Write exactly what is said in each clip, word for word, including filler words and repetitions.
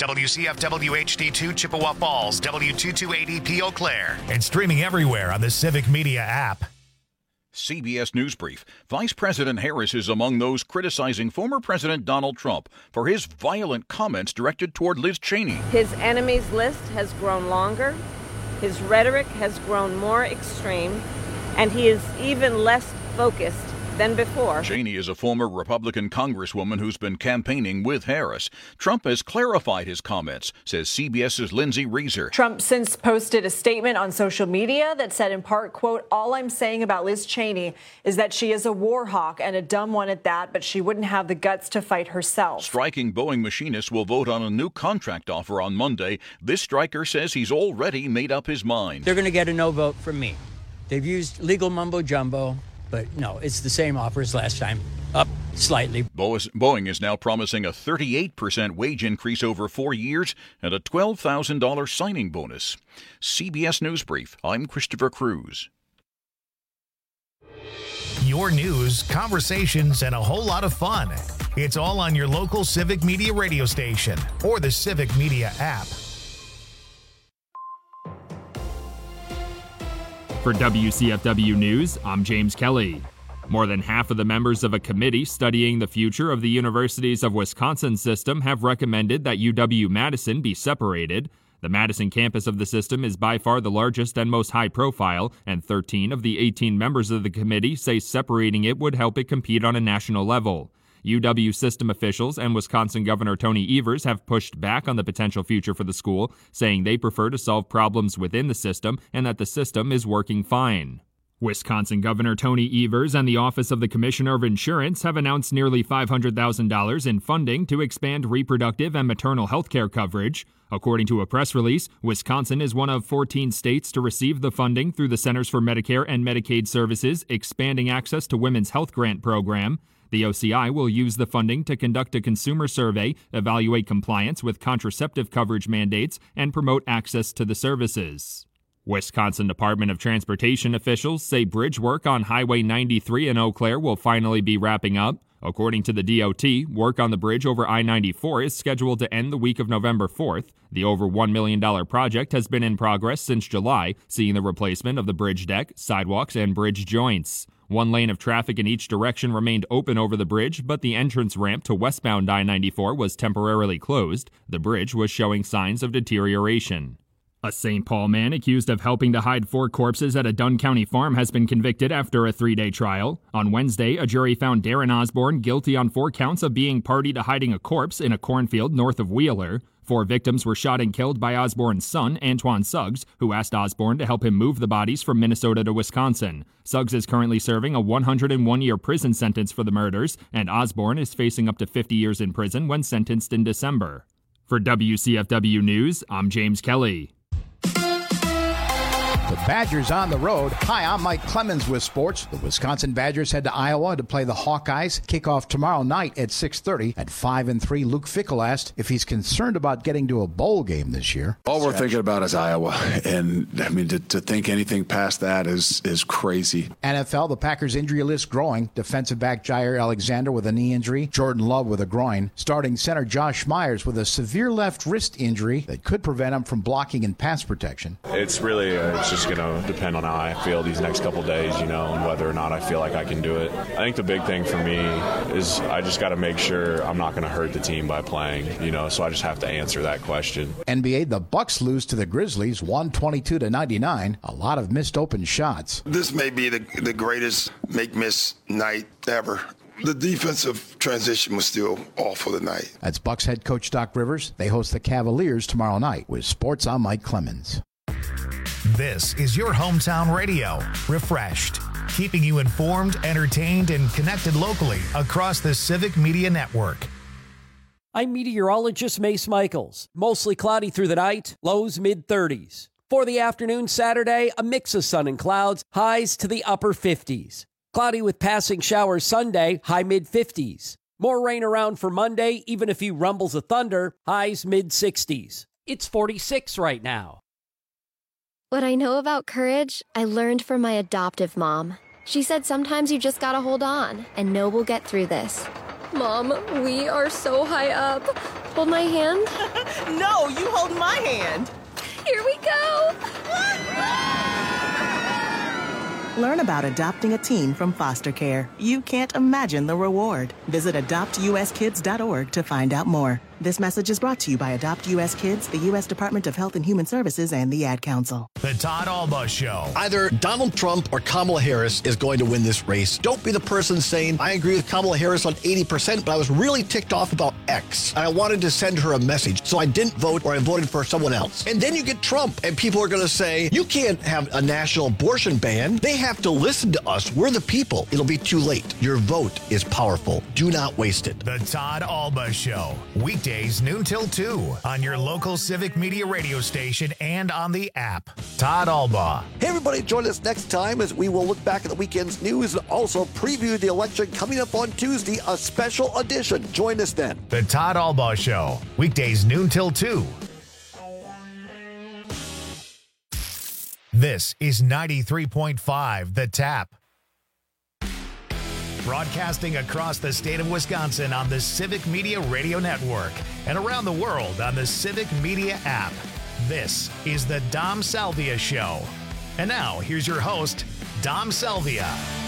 W C F W H D two Chippewa Falls, W two two eight E P Eau Claire, and streaming everywhere on the Civic Media app. C B S News Brief. Vice President Harris is among those criticizing former President Donald Trump for his violent comments directed toward Liz Cheney. His enemies list has grown longer, his rhetoric has grown more extreme, and he is even less focused than before. Cheney is a former Republican congresswoman who's been campaigning with Harris. Trump has clarified his comments, says CBS's Lindsay Reeser. Trump since posted a statement on social media that said in part, quote, "All I'm saying about Liz Cheney is that she is a war hawk and a dumb one at that, but she wouldn't have the guts to fight herself." Striking Boeing machinists will vote on a new contract offer on Monday. This striker says he's already made up his mind. They're going to get a no vote from me. They've used legal mumbo-jumbo. But no, it's the same offer as last time, up slightly. Boeing is now promising a thirty-eight percent wage increase over four years and a twelve thousand dollars signing bonus. C B S News Brief, I'm Christopher Cruz. Your news, conversations, and a whole lot of fun. It's all on your local Civic Media radio station or the Civic Media app. For W C F W News, I'm James Kelly. More than half of the members of a committee studying the future of the Universities of Wisconsin system have recommended that U W-Madison be separated. The Madison campus of the system is by far the largest and most high-profile, and thirteen of the eighteen members of the committee say separating it would help it compete on a national level. U W system officials and Wisconsin Governor Tony Evers have pushed back on the potential future for the school, saying they prefer to solve problems within the system and that the system is working fine. Wisconsin Governor Tony Evers and the Office of the Commissioner of Insurance have announced nearly five hundred thousand dollars in funding to expand reproductive and maternal health care coverage. According to a press release, Wisconsin is one of fourteen states to receive the funding through the Centers for Medicare and Medicaid Services Expanding Access to Women's Health Grant program. The O C I will use the funding to conduct a consumer survey, evaluate compliance with contraceptive coverage mandates, and promote access to the services. Wisconsin Department of Transportation officials say bridge work on Highway ninety-three in Eau Claire will finally be wrapping up. According to the D O T, work on the bridge over I ninety-four is scheduled to end the week of November fourth. The over one million dollars project has been in progress since July, seeing the replacement of the bridge deck, sidewalks, and bridge joints. One lane of traffic in each direction remained open over the bridge, but the entrance ramp to westbound I ninety-four was temporarily closed. The bridge was showing signs of deterioration. A Saint Paul man accused of helping to hide four corpses at a Dunn County farm has been convicted after a three-day trial. On Wednesday, a jury found Darren Osborne guilty on four counts of being party to hiding a corpse in a cornfield north of Wheeler. Four victims were shot and killed by Osborne's son, Antoine Suggs, who asked Osborne to help him move the bodies from Minnesota to Wisconsin. Suggs is currently serving a one hundred one year prison sentence for the murders, and Osborne is facing up to fifty years in prison when sentenced in December. For W C F W News, I'm James Kelly. The Badgers on the road. Hi, I'm Mike Clemens with sports. The Wisconsin Badgers head to Iowa to play the Hawkeyes. Kickoff tomorrow night at six thirty. At five and three, Luke Fickell asked if he's concerned about getting to a bowl game this year. All we're thinking about is Iowa, and I mean to, to think anything past that is is crazy. N F L, the Packers injury list growing. Defensive back Jair Alexander with a knee injury. Jordan Love with a groin. Starting center Josh Myers with a severe left wrist injury that could prevent him from blocking in pass protection. It's really uh, it's just going to depend on how I feel these next couple days, you know, and whether or not I feel like I can do it. I think the big thing for me is I just got to make sure I'm not going to hurt the team by playing, you know, so I just have to answer that question. N B A, the Bucks lose to the Grizzlies one twenty-two to ninety-nine. A lot of missed open shots. This may be the, the greatest make-miss night ever. The defensive transition was still awful tonight. That's Bucks head coach Doc Rivers. They host the Cavaliers tomorrow night. With sports, I'm Mike Clemens. This is your hometown radio, Refreshed, keeping you informed, entertained, and connected locally across the Civic Media Network. I'm meteorologist Mace Michaels. Mostly cloudy through the night, lows mid thirties. For the afternoon Saturday, a mix of sun and clouds, highs to the upper fifties. Cloudy with passing showers Sunday, high mid fifties. More rain around for Monday, even a few rumbles of thunder, highs mid sixties. It's forty-six right now. What I know about courage, I learned from my adoptive mom. She said sometimes you just gotta hold on and know we'll get through this. Mom, we are so high up. Hold my hand. No, you hold my hand. Here we go. Learn about adopting a teen from foster care. You can't imagine the reward. Visit adopt u s kids dot org to find out more. This message is brought to you by Adopt U S Kids, the U S Department of Health and Human Services, and the Ad Council. The Todd Alba Show. Either Donald Trump or Kamala Harris is going to win this race. Don't be the person saying, I agree with Kamala Harris on eighty percent, but I was really ticked off about X. And I wanted to send her a message, so I didn't vote or I voted for someone else. And then you get Trump, and people are going to say, you can't have a national abortion ban. They have to listen to us. We're the people. It'll be too late. Your vote is powerful. Do not waste it. The Todd Alba Show. Weekdays noon till two on your local Civic Media radio station and on the app. Todd Alba. Hey, everybody, join us next time as we will look back at the weekend's news and also preview the election coming up on Tuesday, a special edition. Join us then. The Todd Alba Show. Weekdays noon till two. This is ninety-three point five The Tap. Broadcasting across the state of Wisconsin on the Civic Media Radio Network and around the world on the Civic Media app. This is the Dom Salvia Show. And now, here's your host, Dom Salvia.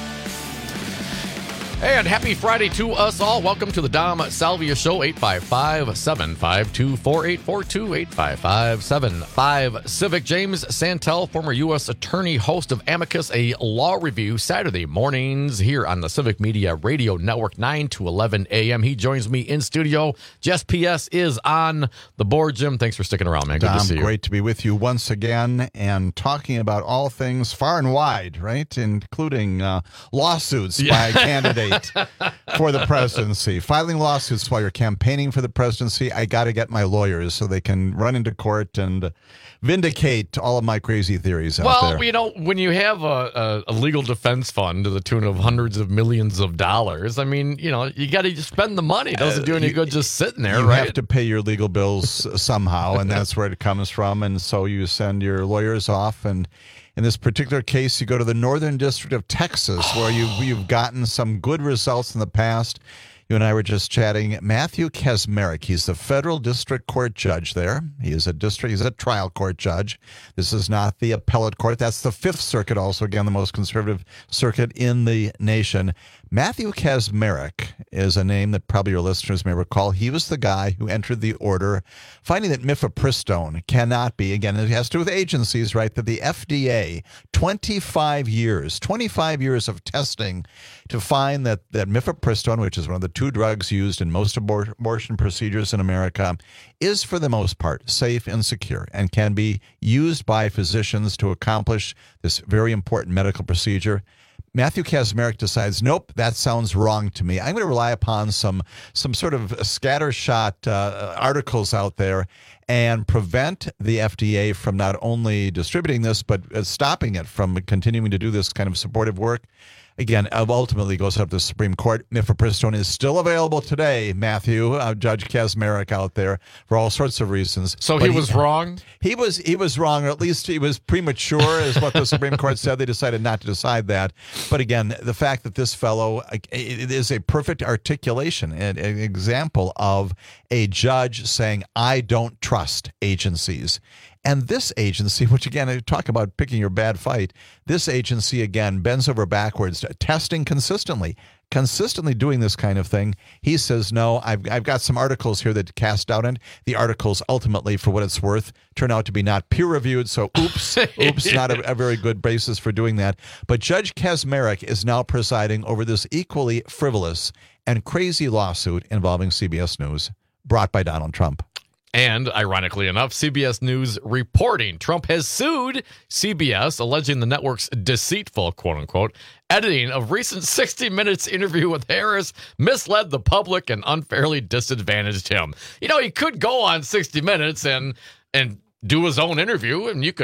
And happy Friday to us all. Welcome to the Dom Salvia Show, eight five five, seven five two, four eight four two, eight five five, seven five Civic. James Santel, former U S attorney, host of Amicus, a law review, Saturday mornings here on the Civic Media Radio Network, nine to eleven a.m. He joins me in studio. Jess P S is on the board. Jim, thanks for sticking around, man. Good Dom, to see you. Great to be with you once again and talking about all things far and wide, right? Including uh, lawsuits Yeah. by candidates. For the presidency. Filing lawsuits while you're campaigning for the presidency, I got to get my lawyers so they can run into court and vindicate all of my crazy theories out Well, there. you know, when you have a, a, a legal defense fund to the tune of hundreds of millions of dollars, I mean, you know, you got to spend the money. It doesn't do any Uh, you- good just sitting there, you right? have to pay your legal bills somehow, and that's where it comes from. And so you send your lawyers off, and in this particular case, you go to the Northern District of Texas, where you've, you've gotten some good results in the past. You and I were just chatting. Matthew Kacsmaryk, he's the federal district court judge there. He is a district, he's a trial court judge. This is not the appellate court. That's the Fifth Circuit, also, again, the most conservative circuit in the nation. Matthew Kacsmaryk is a name that probably your listeners may recall. He was the guy who entered the order finding that mifepristone cannot be, again, it has to do with agencies, right, that the F D A, twenty-five years, twenty-five years of testing to find that, that mifepristone, which is one of the two drugs used in most abor- abortion procedures in America, is for the most part safe and secure and can be used by physicians to accomplish this very important medical procedure. Matthew Kacsmaryk decides, nope, that sounds wrong to me. I'm going to rely upon some some sort of scattershot uh, articles out there and prevent the F D A from not only distributing this, but uh, stopping it from continuing to do this kind of supportive work. Again, ultimately goes up to the Supreme Court. Mifepristone is still available today, Matthew, uh, Judge Kacsmaryk out there, for all sorts of reasons. So But he was wrong? He was he was wrong, or at least he was premature, is what the Supreme Court said. They decided not to decide that. But again, the fact that this fellow, it is a perfect articulation, an, an example of a judge saying, I don't trust agencies. And this agency, which again, I talk about picking your bad fight, this agency, again, bends over backwards, testing consistently, consistently doing this kind of thing. He says, no, I've, I've got some articles here that cast doubt, and the articles ultimately, for what it's worth, turn out to be not peer-reviewed. So oops, oops, not a, a very good basis for doing that. But Judge Kacsmaryk is now presiding over this equally frivolous and crazy lawsuit involving C B S News brought by Donald Trump. And, ironically enough, C B S News reporting Trump has sued C B S, alleging the network's deceitful, quote-unquote, editing of recent sixty minutes interview with Harris misled the public and unfairly disadvantaged him. You know, he could go on sixty minutes and and do his own interview, and you could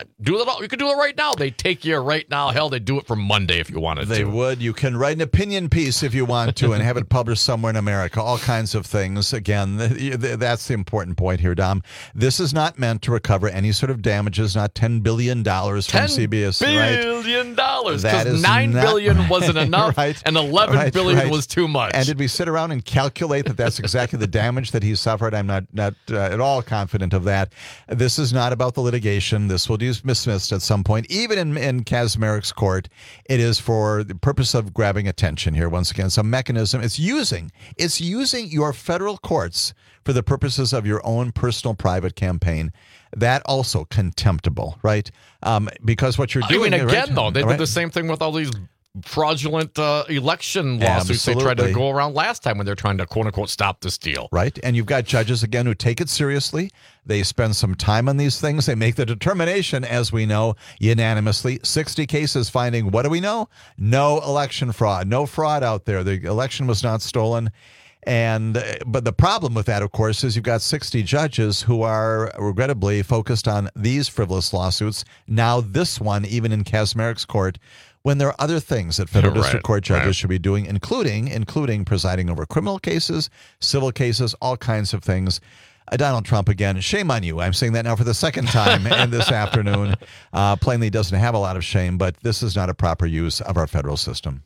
Do it all. You could do it right now. They take you right now. Hell, they do it for Monday if you wanted they to. They would. You can write an opinion piece if you want to and have it published somewhere in America. All kinds of things. Again, that's the important point here, Dom. This is not meant to recover any sort of damages, not ten billion dollars from C B S. ten billion dollars. Because nine billion dollars wasn't enough right, and eleven right, billion dollars right. was too much. And did we sit around and calculate that that's exactly the damage that he suffered? I'm not, not uh, at all confident of that. This is not about the litigation. This will be dismissed at some point. Even in, in Kacsmarik's court, it is for the purpose of grabbing attention here. Once again, some mechanism. It's using, it's using your federal courts for the purposes of your own personal private campaign. That also contemptible, right? Um, because what you're doing... I mean, again, right, though, they right? did the same thing with all these fraudulent uh, election lawsuits Absolutely. they tried to go around last time when they're trying to, quote-unquote, stop this deal. Right, and you've got judges, again, who take it seriously. They spend some time on these things. They make the determination, as we know, unanimously. sixty cases finding, what do we know? No election fraud. No fraud out there. The election was not stolen. And but the problem with that, of course, is you've got sixty judges who are regrettably focused on these frivolous lawsuits. Now this one, even in Kacsmarik's court, when there are other things that federal Right, district court judges right. should be doing, including including presiding over criminal cases, civil cases, all kinds of things. Uh, Donald Trump, again, shame on you. I'm saying that now for the second time and this afternoon. Uh, plainly doesn't have a lot of shame, but this is not a proper use of our federal system.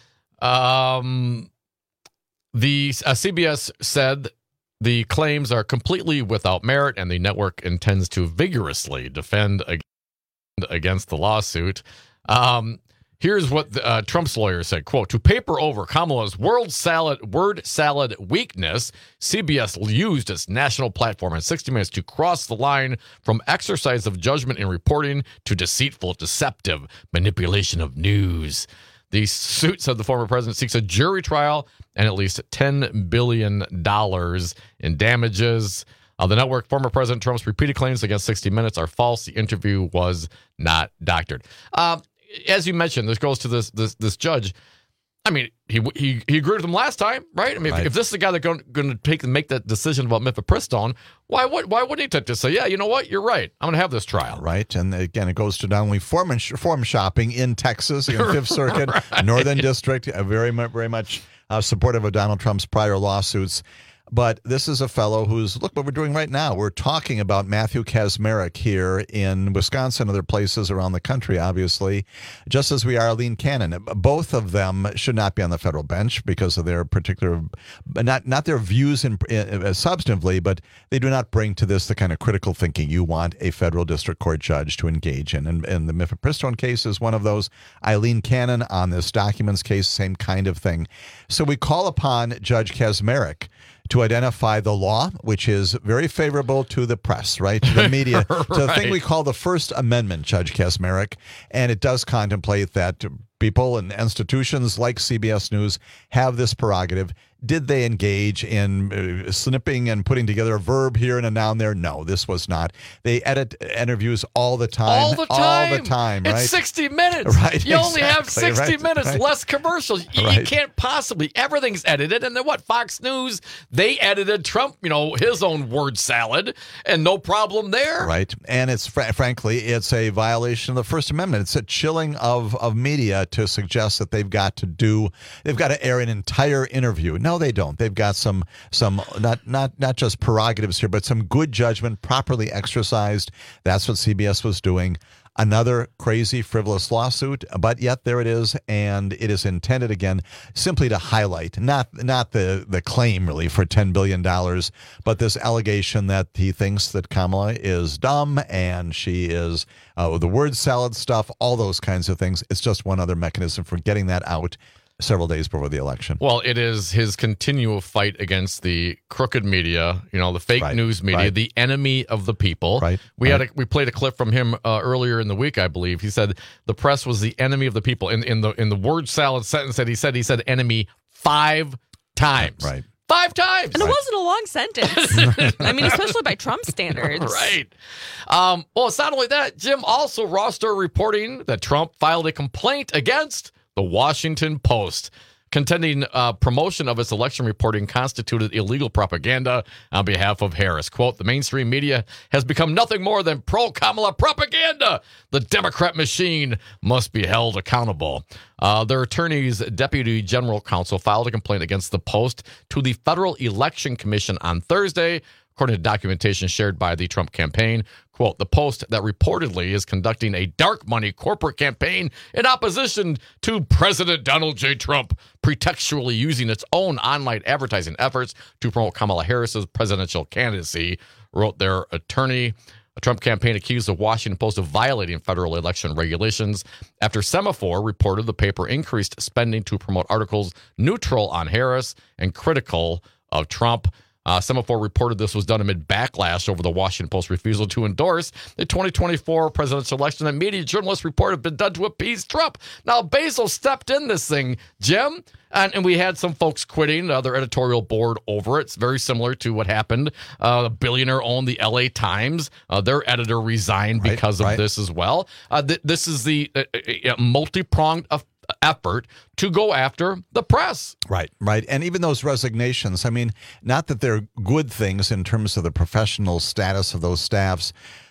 Um, the uh, C B S said the claims are completely without merit, and the network intends to vigorously defend ag- against the lawsuit. Um, here's what the, uh, Trump's lawyer said, quote, to paper over Kamala's word salad, word salad weakness, C B S used its national platform in sixty minutes to cross the line from exercise of judgment in reporting to deceitful, deceptive manipulation of news. The suit, said the former president, seeks a jury trial and at least ten billion dollars in damages. Uh, the network, former President Trump's repeated claims against sixty minutes are false. The interview was not doctored. Uh, as you mentioned, this goes to this this this judge. I mean, he he he agreed with him last time, right? I mean, Right. If, if this is the guy that's going to take and make that decision about mifepristone, why would why wouldn't he take to say, yeah, you know what, you're right, I'm going to have this trial, Right, and again, it goes to not only form, form shopping in Texas, in Fifth Circuit, Right. Northern District, uh, very much, very much uh, supportive of Donald Trump's prior lawsuits. But this is a fellow who's, look what we're doing right now. We're talking about Matthew Kacsmarik here in Wisconsin, other places around the country, obviously, just as we are Eileen Cannon. Both of them should not be on the federal bench because of their particular, not not their views in, in, uh, substantively, but they do not bring to this the kind of critical thinking you want a federal district court judge to engage in. And, and the mifepristone case is one of those. Eileen Cannon on this documents case, same kind of thing. So we call upon Judge Kacsmarik to identify the law, which is very favorable to the press, right, to the media, Right. to the thing we call the First Amendment, Judge Kacsmarik, and it does contemplate that people and institutions like C B S News have this prerogative. Did they engage in uh, snipping and putting together a verb here and a noun there? No, this was not. They edit interviews all the time. all the time, All the time, right? It's sixty minutes. Right, You only have exactly, sixty right, minutes, right. less commercials. You, you Right. can't possibly. Everything's edited, and then what? Fox News, they edited Trump, you know, his own word salad, and no problem there. Right. And it's fr- frankly, it's a violation of the First Amendment. It's a chilling of, of media to suggest that they've got to do, they've got to air an entire interview. No, they don't. They've got some, some not, not, not just prerogatives here, but some good judgment properly exercised. That's what C B S was doing. Another crazy, frivolous lawsuit, but yet there it is, and it is intended, again, simply to highlight, not not the, the claim, really, for ten billion dollars, but this allegation that he thinks that Kamala is dumb, and she is, uh, the word salad stuff, all those kinds of things. It's just one other mechanism for getting that out several days before the election. Well, it is his continual fight against the crooked media, you know, the fake Right, news media, right. the enemy of the people. Right, We right. had a, we played a clip from him uh, earlier in the week, I believe. He said the press was the enemy of the people. In in the in the word salad sentence that he said, he said enemy five times. Right. Five times. And it wasn't a long sentence. I mean, especially by Trump standards. Right. Um, well, it's not only that. Jim, also roster reporting that Trump filed a complaint against the Washington Post. contending uh, promotion of its election reporting constituted illegal propaganda on behalf of Harris. Quote, the mainstream media has become nothing more than pro-Kamala propaganda. The Democrat machine must be held accountable. Uh, their attorney's deputy general counsel filed a complaint against the Post to the Federal Election Commission on Thursday, according to documentation shared by the Trump campaign. Quote, the Post that reportedly is conducting a dark money corporate campaign in opposition to President Donald J. Trump, pretextually using its own online advertising efforts to promote Kamala Harris's presidential candidacy, wrote their attorney. A Trump campaign accused the Washington Post of violating federal election regulations after Semaphore reported the paper increased spending to promote articles neutral on Harris and critical of Trump. Uh, Semaphore reported this was done amid backlash over the Washington Post's refusal to endorse the twenty twenty-four presidential election that media journalists report have been done to appease Trump. Now, Basil stepped in this thing, Jim, and, and we had some folks quitting uh, their editorial board over it. It's very similar to what happened. Uh, the billionaire owned the L A Times. Uh, their editor resigned right, because of right. this as well. Uh, th- this is the uh, uh, multi-pronged effect effort to go after the press. Right, right. And even those resignations, I mean, not that they're good things in terms of the professional status of those staffs,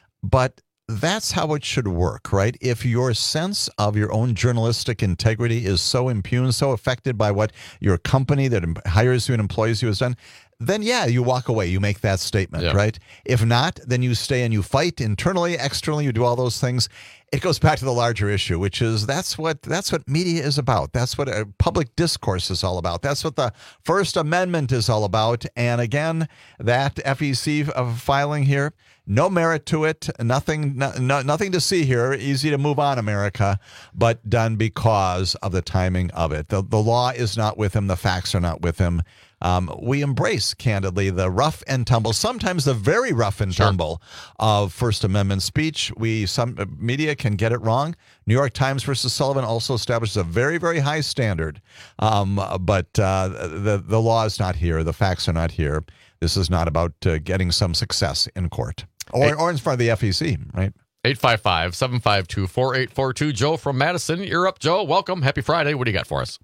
but that's how it should work, right? If your sense of your own journalistic integrity is so impugned, so affected by what your company that hires you and employs you has done, then yeah, you walk away, you make that statement, Yeah. right? If not, then you stay and you fight internally, externally, you do all those things. It goes back to the larger issue, which is that's what that's what media is about. That's what uh, public discourse is all about. That's what the First Amendment is all about. And again, that F E C uh, filing here, no merit to it, nothing, no, no, nothing to see here. Easy to move on, America, but done because of the timing of it. The, the law is not with him. The facts are not with him. Um, we embrace, candidly, the rough and tumble, sometimes the very rough and Sure. tumble of First Amendment speech. We some uh, media can get it wrong. New York Times versus Sullivan also establishes a very, very high standard. Um, but uh, the the law is not here. The facts are not here. This is not about uh, getting some success in court or, or in front of the F E C, right? eight five five, seven five two, four eight four two. Joe from Madison, you're up, Joe. Welcome. Happy Friday. What do you got for us?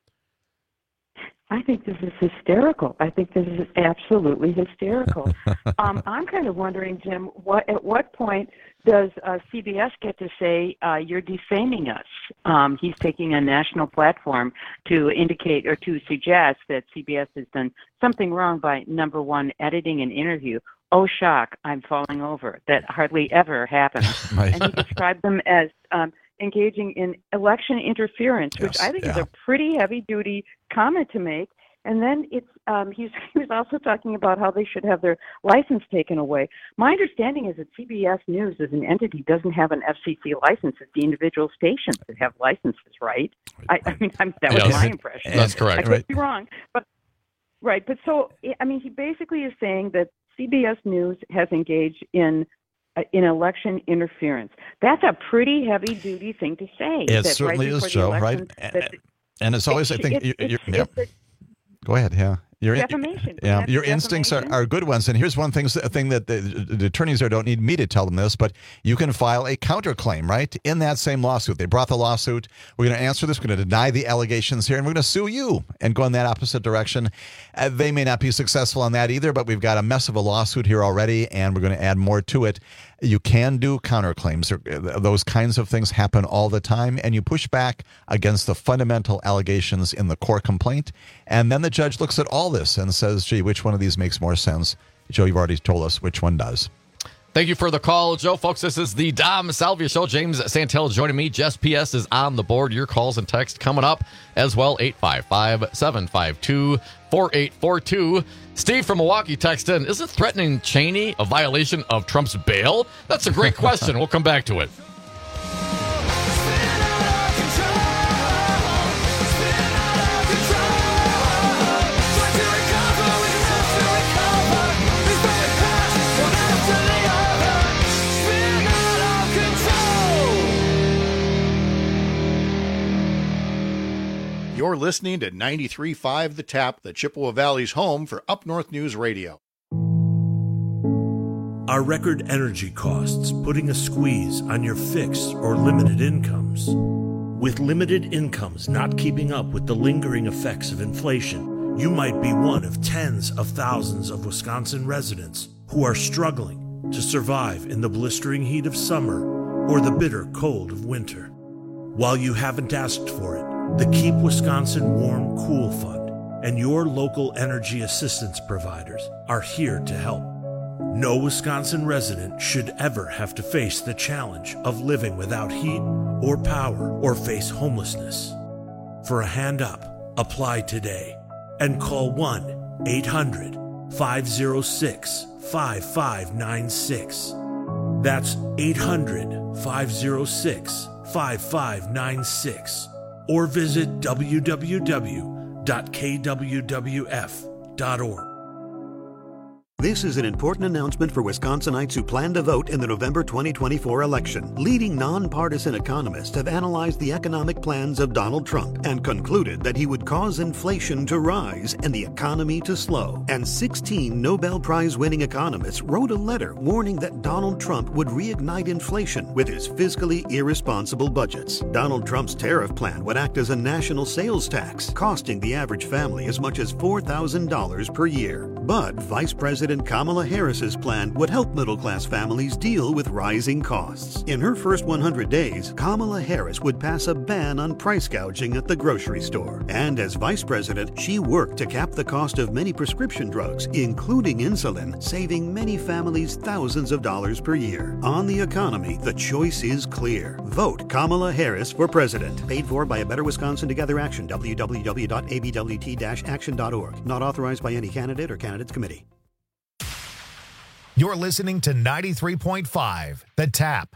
I think this is hysterical. I think this is absolutely hysterical. um, I'm kind of wondering, Jim, what at what point does uh, C B S get to say uh, you're defaming us? Um, he's taking a national platform to indicate or to suggest that C B S has done something wrong by, number one, editing an interview. Oh, shock, I'm falling over. That hardly ever happens. Right. And he described them as um, engaging in election interference, which Yes, I think yeah. is a pretty heavy-duty comment to make. And then it's um, he's, he was also talking about how they should have their license taken away. My understanding is that C B S News as an entity doesn't have an F C C license. It's the individual stations that have licenses, right? I, I mean, I mean that was Yes. my impression. That's correct. I could Right. be wrong, but right. But so I mean, he basically is saying that C B S News has engaged in uh, in election interference. That's a pretty heavy-duty thing to say. It that certainly right is, before the Joe, election, right? that- And it's always, I it's- think, it's- you, you, it's- yeah. it's a- Go ahead, yeah. Your, Defamation. Yeah, That's your instincts are, defamation. are good ones. And here's one thing, thing that the, the attorneys there don't need me to tell them this, but you can file a counterclaim, right, in that same lawsuit. They brought the lawsuit. We're going to answer this. We're going to deny the allegations here, and we're going to sue you and go in that opposite direction. Uh, they may not be successful on that either, but we've got a mess of a lawsuit here already, and we're going to add more to it. You can do counterclaims. Those kinds of things happen all the time, and you push back against the fundamental allegations in the core complaint, and then the judge looks at all this and says, gee, which one of these makes more sense? Joe, you've already told us which one does. Thank you for the call, Joe. Folks, this is the Dom Salvia Show. James Santel joining me. Jess P S is on the board. Your calls and text coming up as well. eight five five, seven five two, four eight four two. Steve from Milwaukee texted in, isn't threatening Cheney a violation of Trump's bail? That's a great question. We'll come back to it. You're listening to ninety-three point five The Tap, the Chippewa Valley's home for Up North News Radio. Are record energy costs putting a squeeze on your fixed or limited incomes? With limited incomes not keeping up with the lingering effects of inflation, you might be one of tens of thousands of Wisconsin residents who are struggling to survive in the blistering heat of summer or the bitter cold of winter. While you haven't asked for it, the Keep Wisconsin Warm Cool Fund and your local energy assistance providers are here to help. No Wisconsin resident should ever have to face the challenge of living without heat or power or face homelessness. For a hand up, apply today and call one eight hundred five oh six five five nine six. That's eight hundred five oh six five five nine six or visit w w w dot k w w f dot org. This is an important announcement for Wisconsinites who plan to vote in the November twenty twenty-four election. Leading nonpartisan economists have analyzed the economic plans of Donald Trump and concluded that he would cause inflation to rise and the economy to slow. And sixteen Nobel Prize-winning economists wrote a letter warning that Donald Trump would reignite inflation with his fiscally irresponsible budgets. Donald Trump's tariff plan would act as a national sales tax, costing the average family as much as four thousand dollars per year. But Vice President Kamala Harris's plan would help middle-class families deal with rising costs. In her first one hundred days, Kamala Harris would pass a ban on price gouging at the grocery store. And as vice president, she worked to cap the cost of many prescription drugs, including insulin, saving many families thousands of dollars per year. On the economy, the choice is clear. Vote Kamala Harris for president. Paid for by a Better Wisconsin Together Action, w w w dot a b w t dash action dot org. Not authorized by any candidate or candidates committee. You're listening to ninety-three point five, The Tap.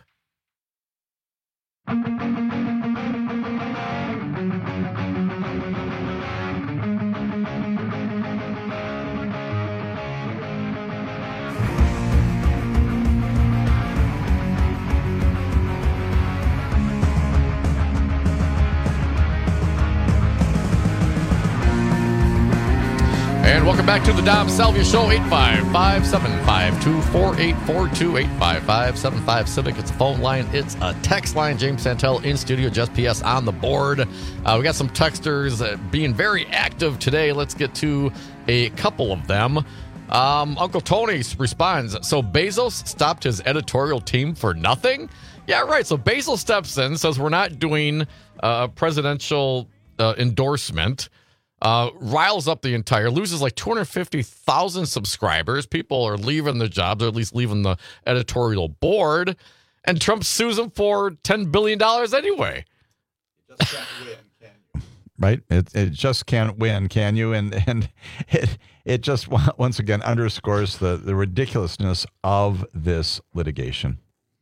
And welcome back to the Dom Salvia Show, eight five five, seven five two, four eight four two, eight five five, seven five Civic. It's a phone line. It's a text line. James Santel in studio, Just P S on the board. Uh, we got some texters uh, being very active today. Let's get to a couple of them. Um, Uncle Tony responds, so Bezos stopped his editorial team for nothing? Yeah, right. So Bezos steps in, says we're not doing a presidential uh, endorsement. Uh, riles up the entire, loses like two hundred fifty thousand subscribers. People are leaving their jobs, or at least leaving the editorial board. And Trump sues them for ten billion dollars anyway. You just can't win, can you? Right? It it just can't win, can you? And and it it just once again underscores the, the ridiculousness of this litigation.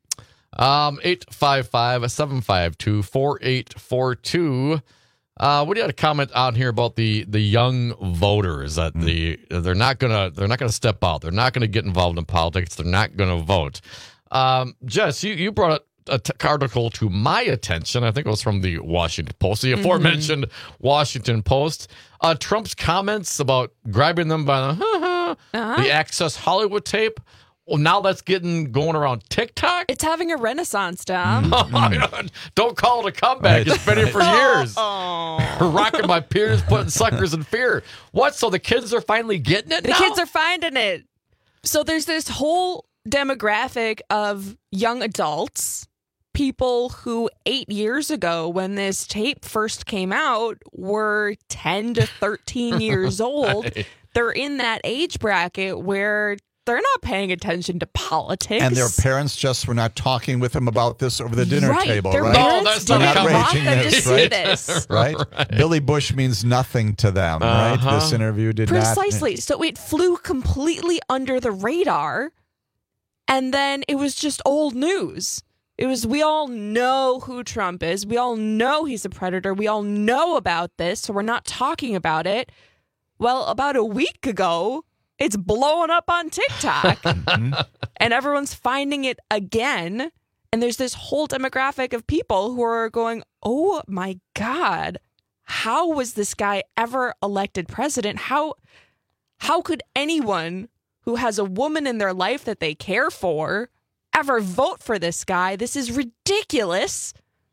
Um, eight five five, seven five two, four eight four two. Uh, what do you have to comment on here about the the young voters that the they're not gonna they're not gonna step out, they're not gonna get involved in politics, they're not gonna vote. Um, Jess, you, you brought a t- article to my attention. I think it was from the Washington Post, the aforementioned mm-hmm. Washington Post. Uh, Trump's comments about grabbing them by the uh-huh. the Access Hollywood tape. Well, now that's getting going around TikTok. It's having a renaissance, Dom. Mm-hmm. Don't call it a comeback. Right. It's been here for years. Oh. Rocking my peers, putting suckers in fear. What? So the kids are finally getting it The now? kids are finding it. So there's this whole demographic of young adults, people who eight years ago, when this tape first came out, were ten to thirteen years old. Right. They're in that age bracket where they're not paying attention to politics. And their parents just were not talking with them about this over the dinner right. table, their right? Parents no, that's didn't not want them this, to see right? this. Right? right? Billy Bush means nothing to them, uh-huh. right? This interview did Precisely. not. Precisely. So it flew completely under the radar, and then it was just old news. It was, we all know who Trump is. We all know he's a predator. We all know about this, so we're not talking about it. Well, about a week ago, it's blowing up on TikTok, mm-hmm. and everyone's finding it again. And there's this whole demographic of people who are going, oh my God, how was this guy ever elected president? How, how could anyone who has a woman in their life that they care for ever vote for this guy? This is ridiculous.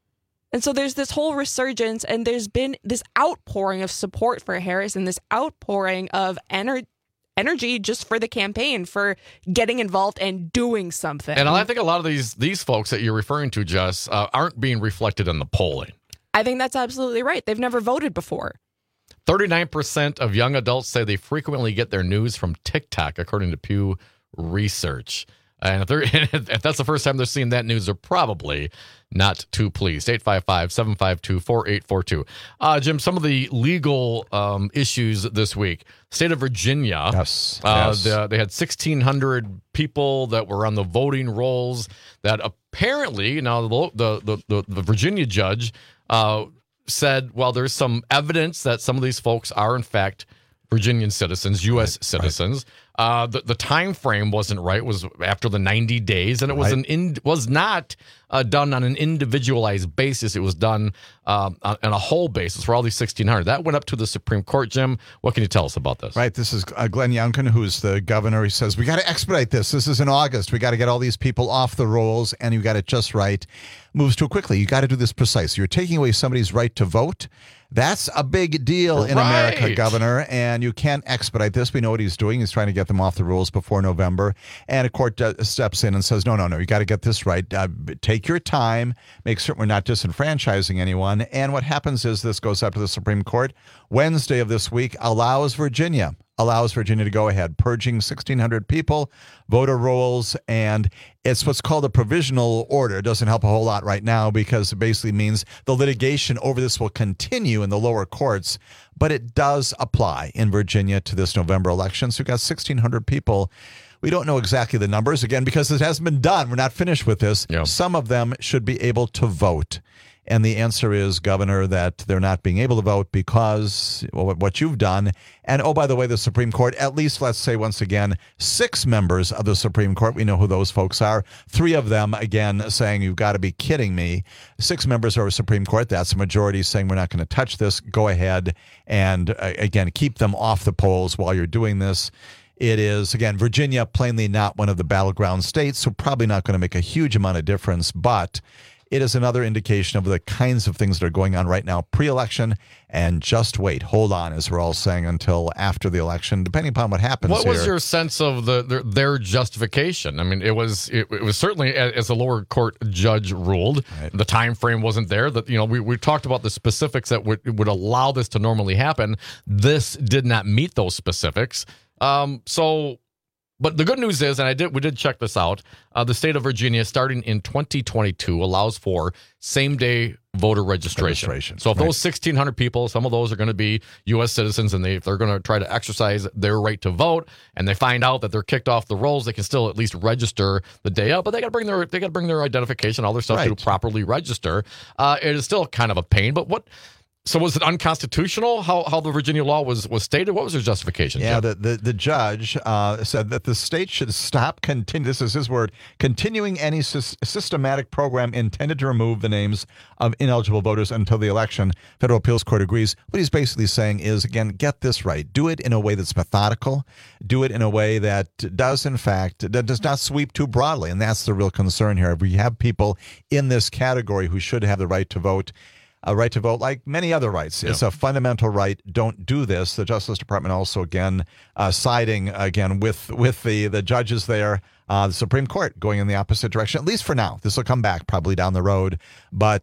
And so there's this whole resurgence, and there's been this outpouring of support for Harris and this outpouring of ener- energy just for the campaign, for getting involved and doing something. And I think a lot of these these folks that you're referring to, Jess, uh, aren't being reflected in the polling. I think that's absolutely right. They've never voted before. thirty-nine percent of young adults say they frequently get their news from TikTok, according to Pew Research. And if, they're, if that's the first time they're seeing that news, they're probably not too pleased. eight five five, seven five two, four eight four two. Uh, Jim, some of the legal um, issues this week. State of Virginia. Yes. Uh, yes. The, they had sixteen hundred people that were on the voting rolls that apparently, now the, the, the, the Virginia judge uh, said, well, there's some evidence that some of these folks are, in fact, Virginian citizens, U S right, citizens. Right. Uh, the, the time frame wasn't right. It was after the ninety days, and it was right. an in, was not uh, done on an individualized basis. It was done uh, on, on a whole basis for all these sixteen hundred. That went up to the Supreme Court. Jim, what can you tell us about this? Right. This is uh, Glenn Youngkin, who's the governor. He says, we got to expedite this. This is in August. We got to get all these people off the rolls, and you got it just right. Moves too quickly. You got to do this precise. You're taking away somebody's right to vote. That's a big deal in right. America, Governor, and you can't expedite this. We know what he's doing. He's trying to get them off the rules before November, and a court uh, steps in and says, no, no, no, you got to get this right. Uh, take your time. Make certain we're not disenfranchising anyone. And what happens is this goes up to the Supreme Court. Wednesday of this week allows Virginia, allows Virginia to go ahead, purging sixteen hundred people, voter rolls, and it's what's called a provisional order. It doesn't help a whole lot right now because it basically means the litigation over this will continue in the lower courts, but it does apply in Virginia to this November election. So we've got sixteen hundred people. We don't know exactly the numbers, again, because it hasn't been done. We're not finished with this. Yep. Some of them should be able to vote. And the answer is, Governor, that they're not being able to vote because well, what you've done. And, oh, by the way, the Supreme Court, at least, let's say once again, six members of the Supreme Court, we know who those folks are. Three of them, again, saying, you've got to be kidding me. Six members of the Supreme Court, that's a majority, saying we're not going to touch this. Go ahead and, uh, again, keep them off the polls while you're doing this. It is, again, Virginia, plainly not one of the battleground states, so probably not going to make a huge amount of difference, but it is another indication of the kinds of things that are going on right now pre-election. And just wait, hold on, as we're all saying, until after the election, depending upon what happens. What here. was your sense of the their, their justification? I mean, it was it, it was certainly, as the lower court judge ruled, right. the time frame wasn't there. That you know, we, we talked about the specifics that would would allow this to normally happen. This did not meet those specifics. Um, so. But the good news is, and I did, we did check this out, uh, the state of Virginia, starting in twenty twenty-two, allows for same-day voter registration. registration. So if right. those sixteen hundred people, some of those are going to be U S citizens, and they, if they're going to try to exercise their right to vote, and they find out that they're kicked off the rolls, they can still at least register the day up. But they got to bring their they got to bring their identification, all their stuff right. to properly register. Uh, it is still kind of a pain, but what? So was it unconstitutional, how how the Virginia law was, was stated? What was their justification? Yeah, the, the, the judge uh, said that the state should stop, continue, this is his word, continuing any sy- systematic program intended to remove the names of ineligible voters until the election. Federal Appeals Court agrees. What he's basically saying is, again, get this right. Do it in a way that's methodical. Do it in a way that does, in fact, that does not sweep too broadly. And that's the real concern here. We have people in this category who should have the right to vote. A right to vote, like many other rights. Yeah. It's a fundamental right. Don't do this. The Justice Department also, again, uh, siding, again, with with the, the judges there, uh, the Supreme Court going in the opposite direction, at least for now. This will come back probably down the road. But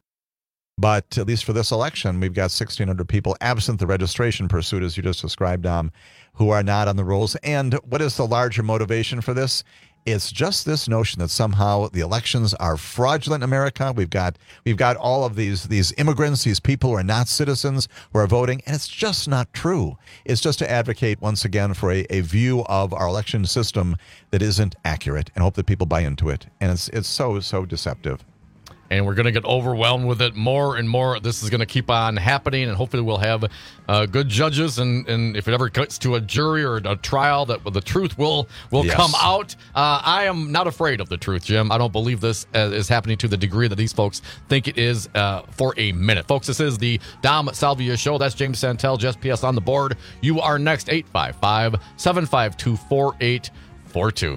but at least for this election, we've got sixteen hundred people absent the registration pursuit, as you just described, um, who are not on the rolls. And what is the larger motivation for this? It's just this notion that somehow the elections are fraudulent in America. We've got we've got all of these these immigrants, these people who are not citizens who are voting, and it's just not true. It's just to advocate once again for a, a view of our election system that isn't accurate, and hope that people buy into it. And it's it's so so deceptive. And we're going to get overwhelmed with it more and more. This is going to keep on happening, and hopefully we'll have uh, good judges. And, and if it ever gets to a jury or a trial, that the truth will will yes. come out. Uh, I am not afraid of the truth, Jim. I don't believe this uh, is happening to the degree that these folks think it is uh, for a minute. Folks, this is the Dom Salvia Show. That's James Santel, Jess P S on the board. You are next, eight five five, seven five two, four eight four two.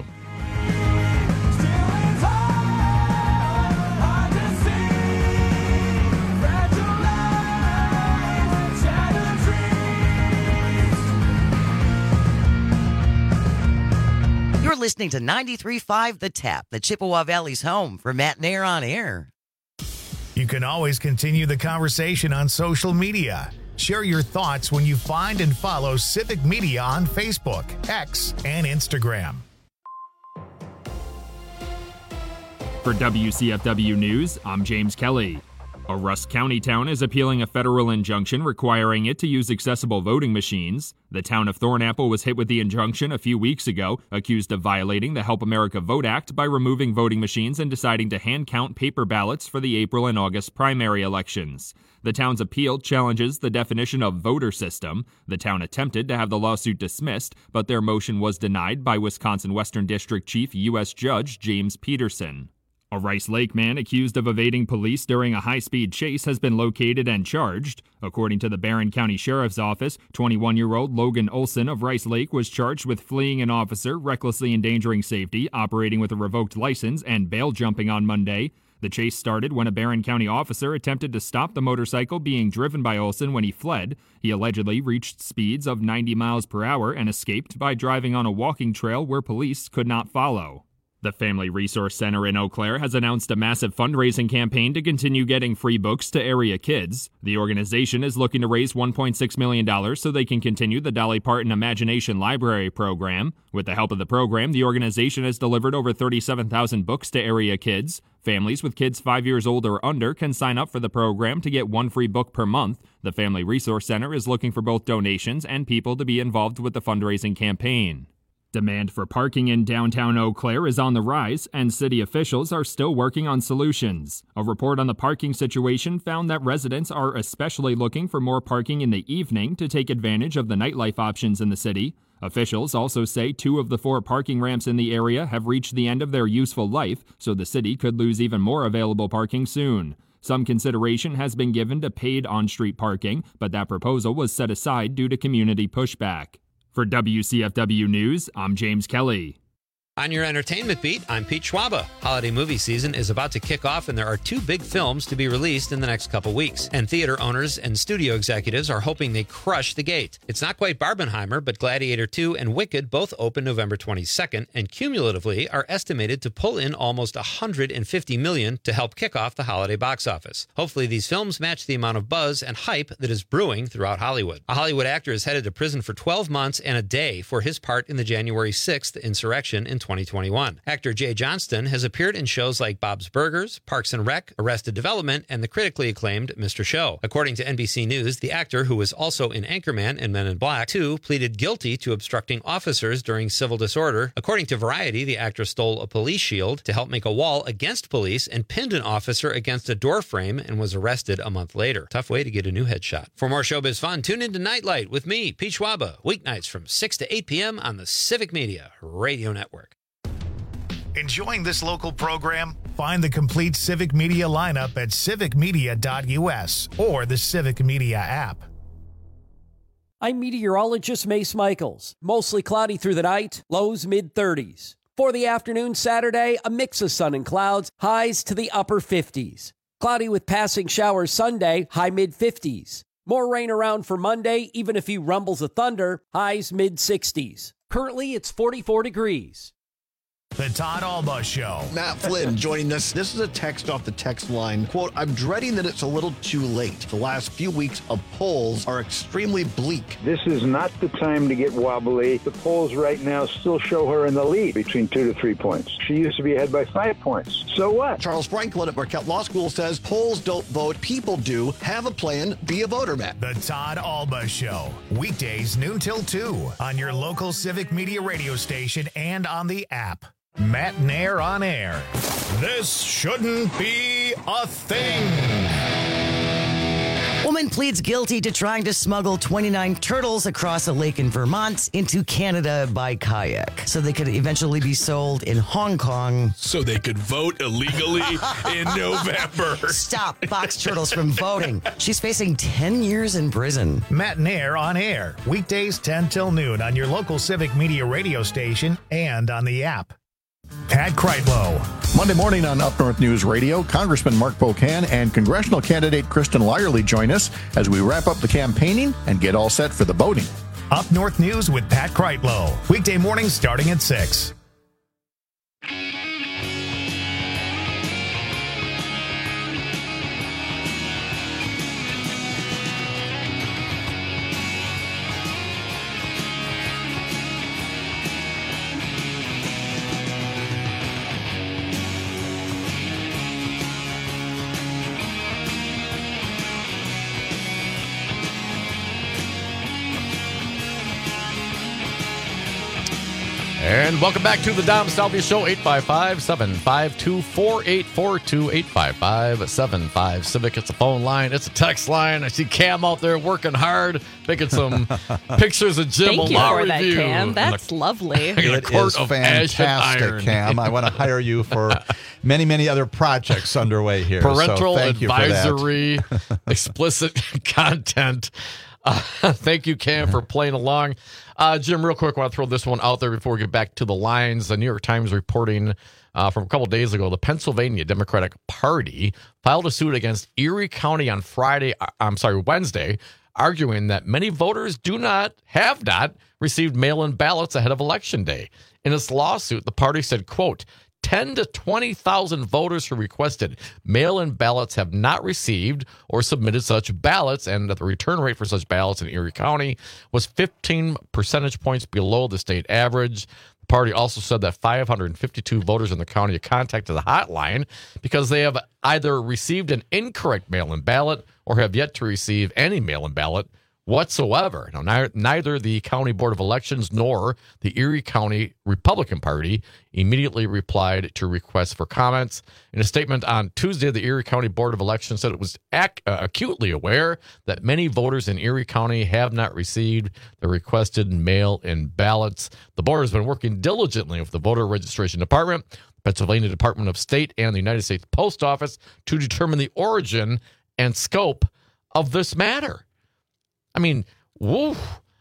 listening to ninety-three point five The Tap, the Chippewa Valley's home for Matt Nair on Air. You can always continue the conversation on social media. Share your thoughts when you find and follow Civic Media on Facebook, X, and Instagram. For W C F W News, I'm James Kelly. A Rusk County town is appealing a federal injunction requiring it to use accessible voting machines. The town of Thornapple was hit with the injunction a few weeks ago, accused of violating the Help America Vote Act by removing voting machines and deciding to hand count paper ballots for the April and August primary elections. The town's appeal challenges the definition of voter system. The town attempted to have the lawsuit dismissed, but their motion was denied by Wisconsin Western District Chief U S Judge James Peterson. A Rice Lake man accused of evading police during a high-speed chase has been located and charged. According to the Barron County Sheriff's Office, twenty-one-year-old Logan Olson of Rice Lake was charged with fleeing an officer, recklessly endangering safety, operating with a revoked license, and bail jumping on Monday. The chase started when a Barron County officer attempted to stop the motorcycle being driven by Olson when he fled. He allegedly reached speeds of ninety miles per hour and escaped by driving on a walking trail where police could not follow. The Family Resource Center in Eau Claire has announced a massive fundraising campaign to continue getting free books to area kids. The organization is looking to raise one point six million dollars so they can continue the Dolly Parton Imagination Library program. With the help of the program, the organization has delivered over thirty-seven thousand books to area kids. Families with kids five years old or under can sign up for the program to get one free book per month. The Family Resource Center is looking for both donations and people to be involved with the fundraising campaign. Demand for parking in downtown Eau Claire is on the rise, and city officials are still working on solutions. A report on the parking situation found that residents are especially looking for more parking in the evening to take advantage of the nightlife options in the city. Officials also say two of the four parking ramps in the area have reached the end of their useful life, so the city could lose even more available parking soon. Some consideration has been given to paid on-street parking, but that proposal was set aside due to community pushback. For W C F W News, I'm James Kelly. On your entertainment beat, I'm Pete Schwaba. Holiday movie season is about to kick off, and there are two big films to be released in the next couple weeks. And theater owners and studio executives are hoping they crush the gate. It's not quite Barbenheimer, but Gladiator two and Wicked both open November twenty-second, and cumulatively are estimated to pull in almost one hundred fifty million dollars to help kick off the holiday box office. Hopefully these films match the amount of buzz and hype that is brewing throughout Hollywood. A Hollywood actor is headed to prison for twelve months and a day for his part in the January sixth insurrection in twenty twenty-one. Actor Jay Johnston has appeared in shows like Bob's Burgers, Parks and Rec, Arrested Development, and the critically acclaimed Mister Show. According to N B C News, the actor, who was also in Anchorman and Men in Black two, pleaded guilty to obstructing officers during civil disorder. According to Variety, the actor stole a police shield to help make a wall against police and pinned an officer against a door frame and was arrested a month later. Tough way to get a new headshot. For more showbiz fun, tune into Nightlight with me, Pete Schwaba, weeknights from six to eight p.m. on the Civic Media Radio Network. Enjoying this local program? Find the complete Civic Media lineup at civic media dot u s or the Civic Media app. I'm meteorologist Mace Michaels. Mostly cloudy through the night, lows mid thirties. For the afternoon Saturday, a mix of sun and clouds, highs to the upper fifties. Cloudy with passing showers Sunday, high mid fifties. More rain around for Monday, even a few rumbles of thunder, highs mid sixties. Currently, it's forty-four degrees. The Todd Alba Show. Matt Flynn joining us. This is a text off the text line. Quote, I'm dreading that it's a little too late. The last few weeks of polls are extremely bleak. This is not the time to get wobbly. The polls right now still show her in the lead between two to three points. She used to be ahead by five points. So what? Charles Franklin at Marquette Law School says polls don't vote, people do. Have a plan, be a voter, Matt. The Todd Alba Show. Weekdays noon till two on your local Civic Media radio station and on the app. Matt Nair on air. This shouldn't be a thing. Woman pleads guilty to trying to smuggle twenty-nine turtles across a lake in Vermont into Canada by kayak so they could eventually be sold in Hong Kong. So they could vote illegally in November. Stop box turtles from voting. She's facing ten years in prison. Matt Nair on air. Weekdays ten till noon on your local Civic Media radio station and on the app. Pat Kreitlow. Monday morning on Up North News Radio, Congressman Mark Pocan and congressional candidate Kristen Lyerly join us as we wrap up the campaigning and get all set for the voting. Up North News with Pat Kreitlow. Weekday mornings starting at six. And welcome back to the Dom Salvia Show, eight five five, seven five two, four eight four two, eight five five, seven five Civic. It's a phone line. It's a text line. I see Cam out there working hard, making some pictures of Jim Thank you Law for review. that, Cam. That's lovely. In a It court is of ash and fantastic, iron. Cam. I want to hire you for many, many other projects underway here. Parental so thank you for that. advisory, explicit content. Uh, thank you, Cam, for playing along. Uh, Jim, real quick, I want to throw this one out there before we get back to the lines. The New York Times reporting uh, from a couple days ago, the Pennsylvania Democratic Party filed a suit against Erie County on Friday, uh, I'm sorry, Wednesday, arguing that many voters do not, have not, received mail-in ballots ahead of Election Day. In its lawsuit, the party said, quote, ten to twenty thousand voters who requested mail-in ballots have not received or submitted such ballots, and that the return rate for such ballots in Erie County was fifteen percentage points below the state average. The party also said that five hundred fifty-two voters in the county have contacted the hotline because they have either received an incorrect mail-in ballot or have yet to receive any mail-in ballot whatsoever. Now, ni- neither the County Board of Elections nor the Erie County Republican Party immediately replied to requests for comments. In a statement on Tuesday, the Erie County Board of Elections said it was ac- uh, acutely aware that many voters in Erie County have not received the requested mail-in ballots. The board has been working diligently with the Voter Registration Department, the Pennsylvania Department of State, and the United States Post Office to determine the origin and scope of this matter. I mean, woo,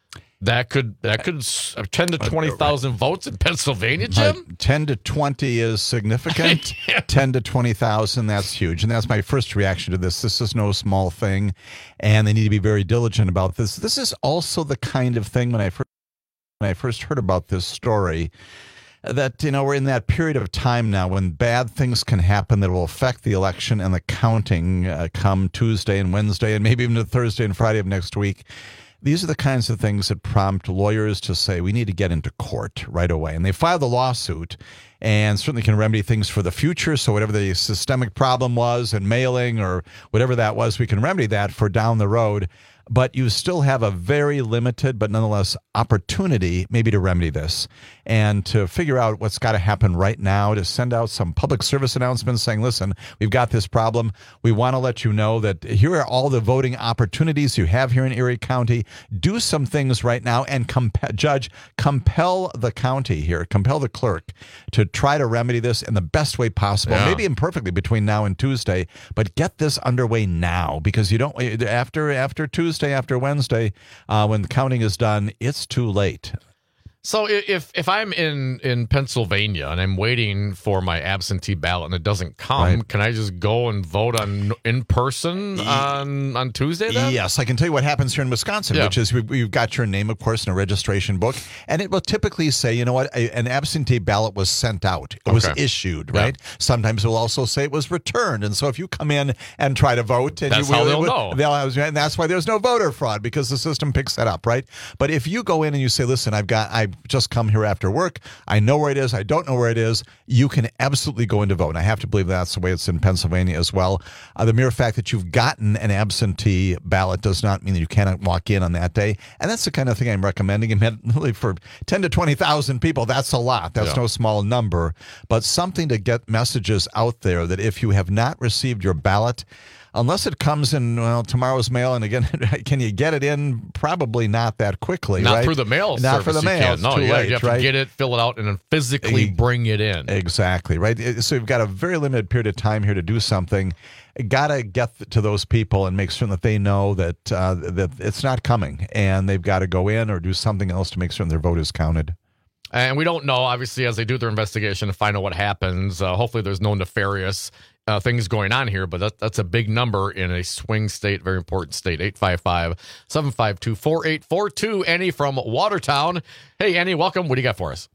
that could that could ten to twenty thousand votes in Pennsylvania, Jim. Uh, ten to twenty is significant. ten to twenty thousand, that's huge, and that's my first reaction to this. This is no small thing, and they need to be very diligent about this. This is also the kind of thing when I first when I first heard about this story, that, you know, we're in that period of time now when bad things can happen that will affect the election and the counting uh, come Tuesday and Wednesday and maybe even to Thursday and Friday of next week. These are the kinds of things that prompt lawyers to say we need to get into court right away. And they filed the lawsuit and certainly can remedy things for the future. So whatever the systemic problem was in mailing or whatever that was, we can remedy that for down the road. But you still have a very limited but nonetheless opportunity maybe to remedy this and to figure out what's got to happen right now, to send out some public service announcements saying, listen, we've got this problem. We want to let you know that here are all the voting opportunities you have here in Erie County. Do some things right now and comp- judge, compel the county here, compel the clerk to try to remedy this in the best way possible, Yeah. maybe imperfectly between now and Tuesday, but get this underway now because you don't, after, after Tuesday, after Wednesday, uh, when the counting is done, it's too late. So if if I'm in, in Pennsylvania and I'm waiting for my absentee ballot and it doesn't come, Right. can I just go and vote on in person on on Tuesday then? Yes, I can tell you what happens here in Wisconsin, Yeah. which is we, we've got your name, of course, in a registration book, and it will typically say, you know what, a, an absentee ballot was sent out. It was Okay. issued, Yeah. right? Sometimes it will also say it was returned. And so if you come in and try to vote, and That's you how will- they'll will- know. they'll have- and that's why there's no voter fraud, because the system picks that up, right? But if you go in and you say, listen, I've got, I've just come here after work, I know where it is, I don't know where it is, you can absolutely go in to vote. And I have to believe that's the way it's in Pennsylvania as well. Uh, the mere fact that you've gotten an absentee ballot does not mean that you cannot walk in on that day. And that's the kind of thing I'm recommending. Admittedly, for ten to twenty thousand people, that's a lot. That's Yeah. no small number. But something to get messages out there that if you have not received your ballot, unless it comes in, well, tomorrow's mail, and again, can you get it in? Probably not that quickly, Not right? through the mail Not for service, the you mail. can't. It's No, too you, have- late, you have right? to get it, fill it out, and then physically E- bring it in. Exactly, right? So you've got a very limited period of time here to do something. Got to get to those people and make certain that they know that uh, that it's not coming, and they've got to go in or do something else to make certain their vote is counted. And we don't know, obviously, as they do their investigation to find out what happens. Uh, hopefully there's no nefarious uh, things going on here, but that, that's a big number in a swing state, very important state. eight five five, seven five two, four eight four two. Annie from Watertown. Hey, Annie, welcome. What do you got for us?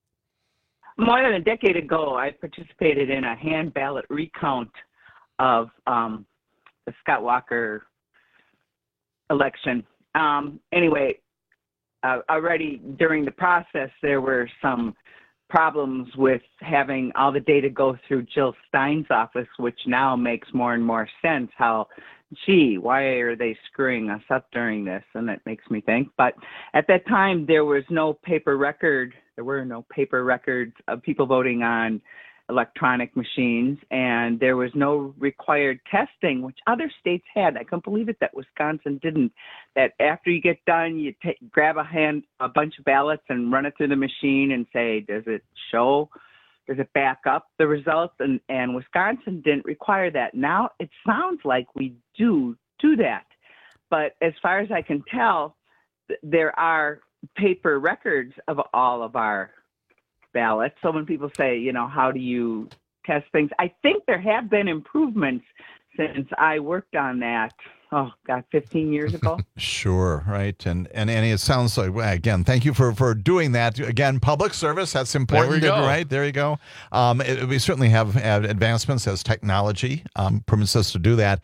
More than a decade ago, I participated in a hand ballot recount of um, the Scott Walker election. Um, anyway, uh, already during the process, there were some problems with having all the data go through Jill Stein's office, which now makes more and more sense how, gee, why are they screwing us up during this? And that makes me think. But at that time, there was no paper record There were no paper records of people voting on electronic machines, and there was no required testing, which other states had. I couldn't believe it that Wisconsin didn't. That after you get done, you take, grab a hand, a bunch of ballots and run it through the machine and say, does it show, does it back up the results? And, and Wisconsin didn't require that. Now it sounds like we do do that. But as far as I can tell, th- there are paper records of all of our ballots. So when people say, you know, how do you test things? I think there have been improvements since I worked on that. Oh God, fifteen years ago. Sure, right, and and and it sounds like, well, again, thank you for for doing that. Again, public service, that's important. There we go. Right there, you go. Um, it, we certainly have, have advancements as technology um, permits us to do that.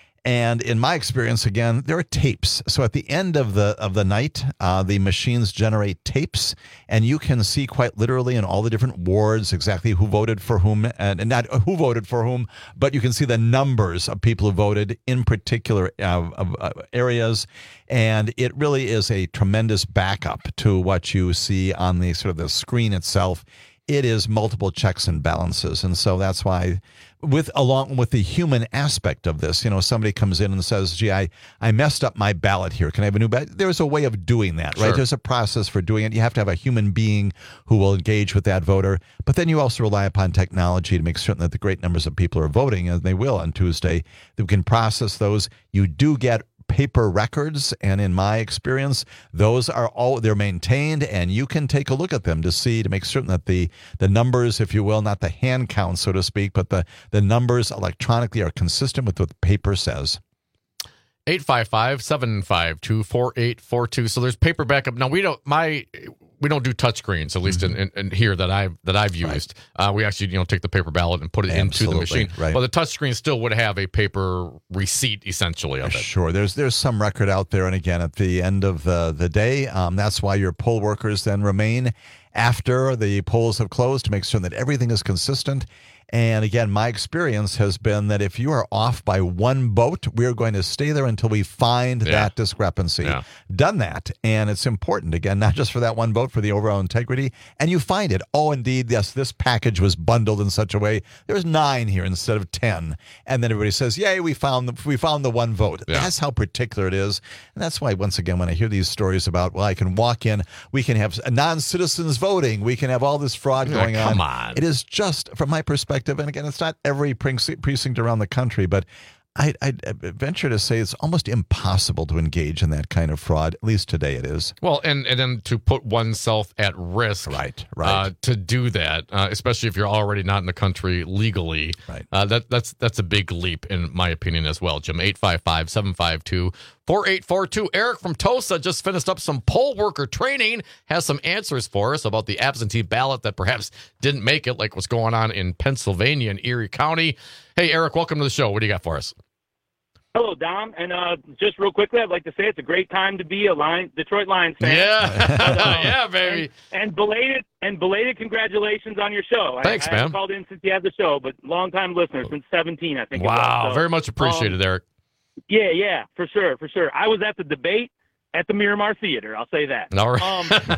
And in my experience, again, there are tapes. So at the end of the of the night, uh, the machines generate tapes, and you can see quite literally in all the different wards exactly who voted for whom, and, and not who voted for whom, but you can see the numbers of people who voted in particular uh, of, uh, areas. And it really is a tremendous backup to what you see on the sort of the screen itself. It is multiple checks and balances. And so that's why, with along with the human aspect of this, you know, somebody comes in and says, gee, I, I messed up my ballot here. Can I have a new ballot? There's a way of doing that, right? Sure. There's a process for doing it. You have to have a human being who will engage with that voter. But then you also rely upon technology to make certain that the great numbers of people are voting, and they will on Tuesday, that we can process those. You do get paper records, and in my experience, those are all, they're maintained, and you can take a look at them to see, to make certain that the the numbers, if you will, not the hand count, so to speak, but the the numbers electronically are consistent with what the paper says. eight five five, seven five two, four eight four two. So there's paper backup. Now we don't my we don't do touchscreens, at least mm-hmm. in, in, in here that I've that I've used. Right. Uh, we actually, you know, take the paper ballot and put it Absolutely. into the machine. Right. But the touchscreen still would have a paper receipt essentially of it. Sure. There's there's some record out there, and again, at the end of the the day, um, that's why your poll workers then remain after the polls have closed to make sure that everything is consistent. And again, my experience has been that if you are off by one vote, we are going to stay there until we find yeah. that discrepancy. Yeah. Done that. And it's important, again, not just for that one vote, for the overall integrity. And you find it. Oh, indeed, yes, this package was bundled in such a way. There's nine here instead of ten. And then everybody says, yay, we found the, we found the one vote. Yeah. That's how particular it is. And that's why, once again, when I hear these stories about, well, I can walk in, we can have non-citizens voting, we can have all this fraud going yeah, come on. on. It is just, from my perspective, and again, it's not every precinct around the country, but I, I'd venture to say it's almost impossible to engage in that kind of fraud. At least today it is. Well, and, and then to put oneself at risk right, right. Uh, to do that, uh, especially if you're already not in the country legally, right. uh, that, that's that's a big leap, in my opinion, as well, Jim. eight five five, seven five two, four eight four two. Eric from Tosa just finished up some poll worker training, has some answers for us about the absentee ballot that perhaps didn't make it, like what's going on in Pennsylvania and Erie County. Hey, Eric, welcome to the show. What do you got for us? Hello, Dom. And uh, just real quickly, I'd like to say it's a great time to be a Lion, Detroit Lions fan. Yeah, but, uh, yeah, baby. And, and belated and belated congratulations on your show. Thanks, I, I man. haven't called in since you had the show, but long-time listener, since seventeen, I think. Wow, it was. So, very much appreciated, um, Eric. Yeah, yeah, for sure, for sure. I was at the debate at the Miramar Theater. I'll say that. All right.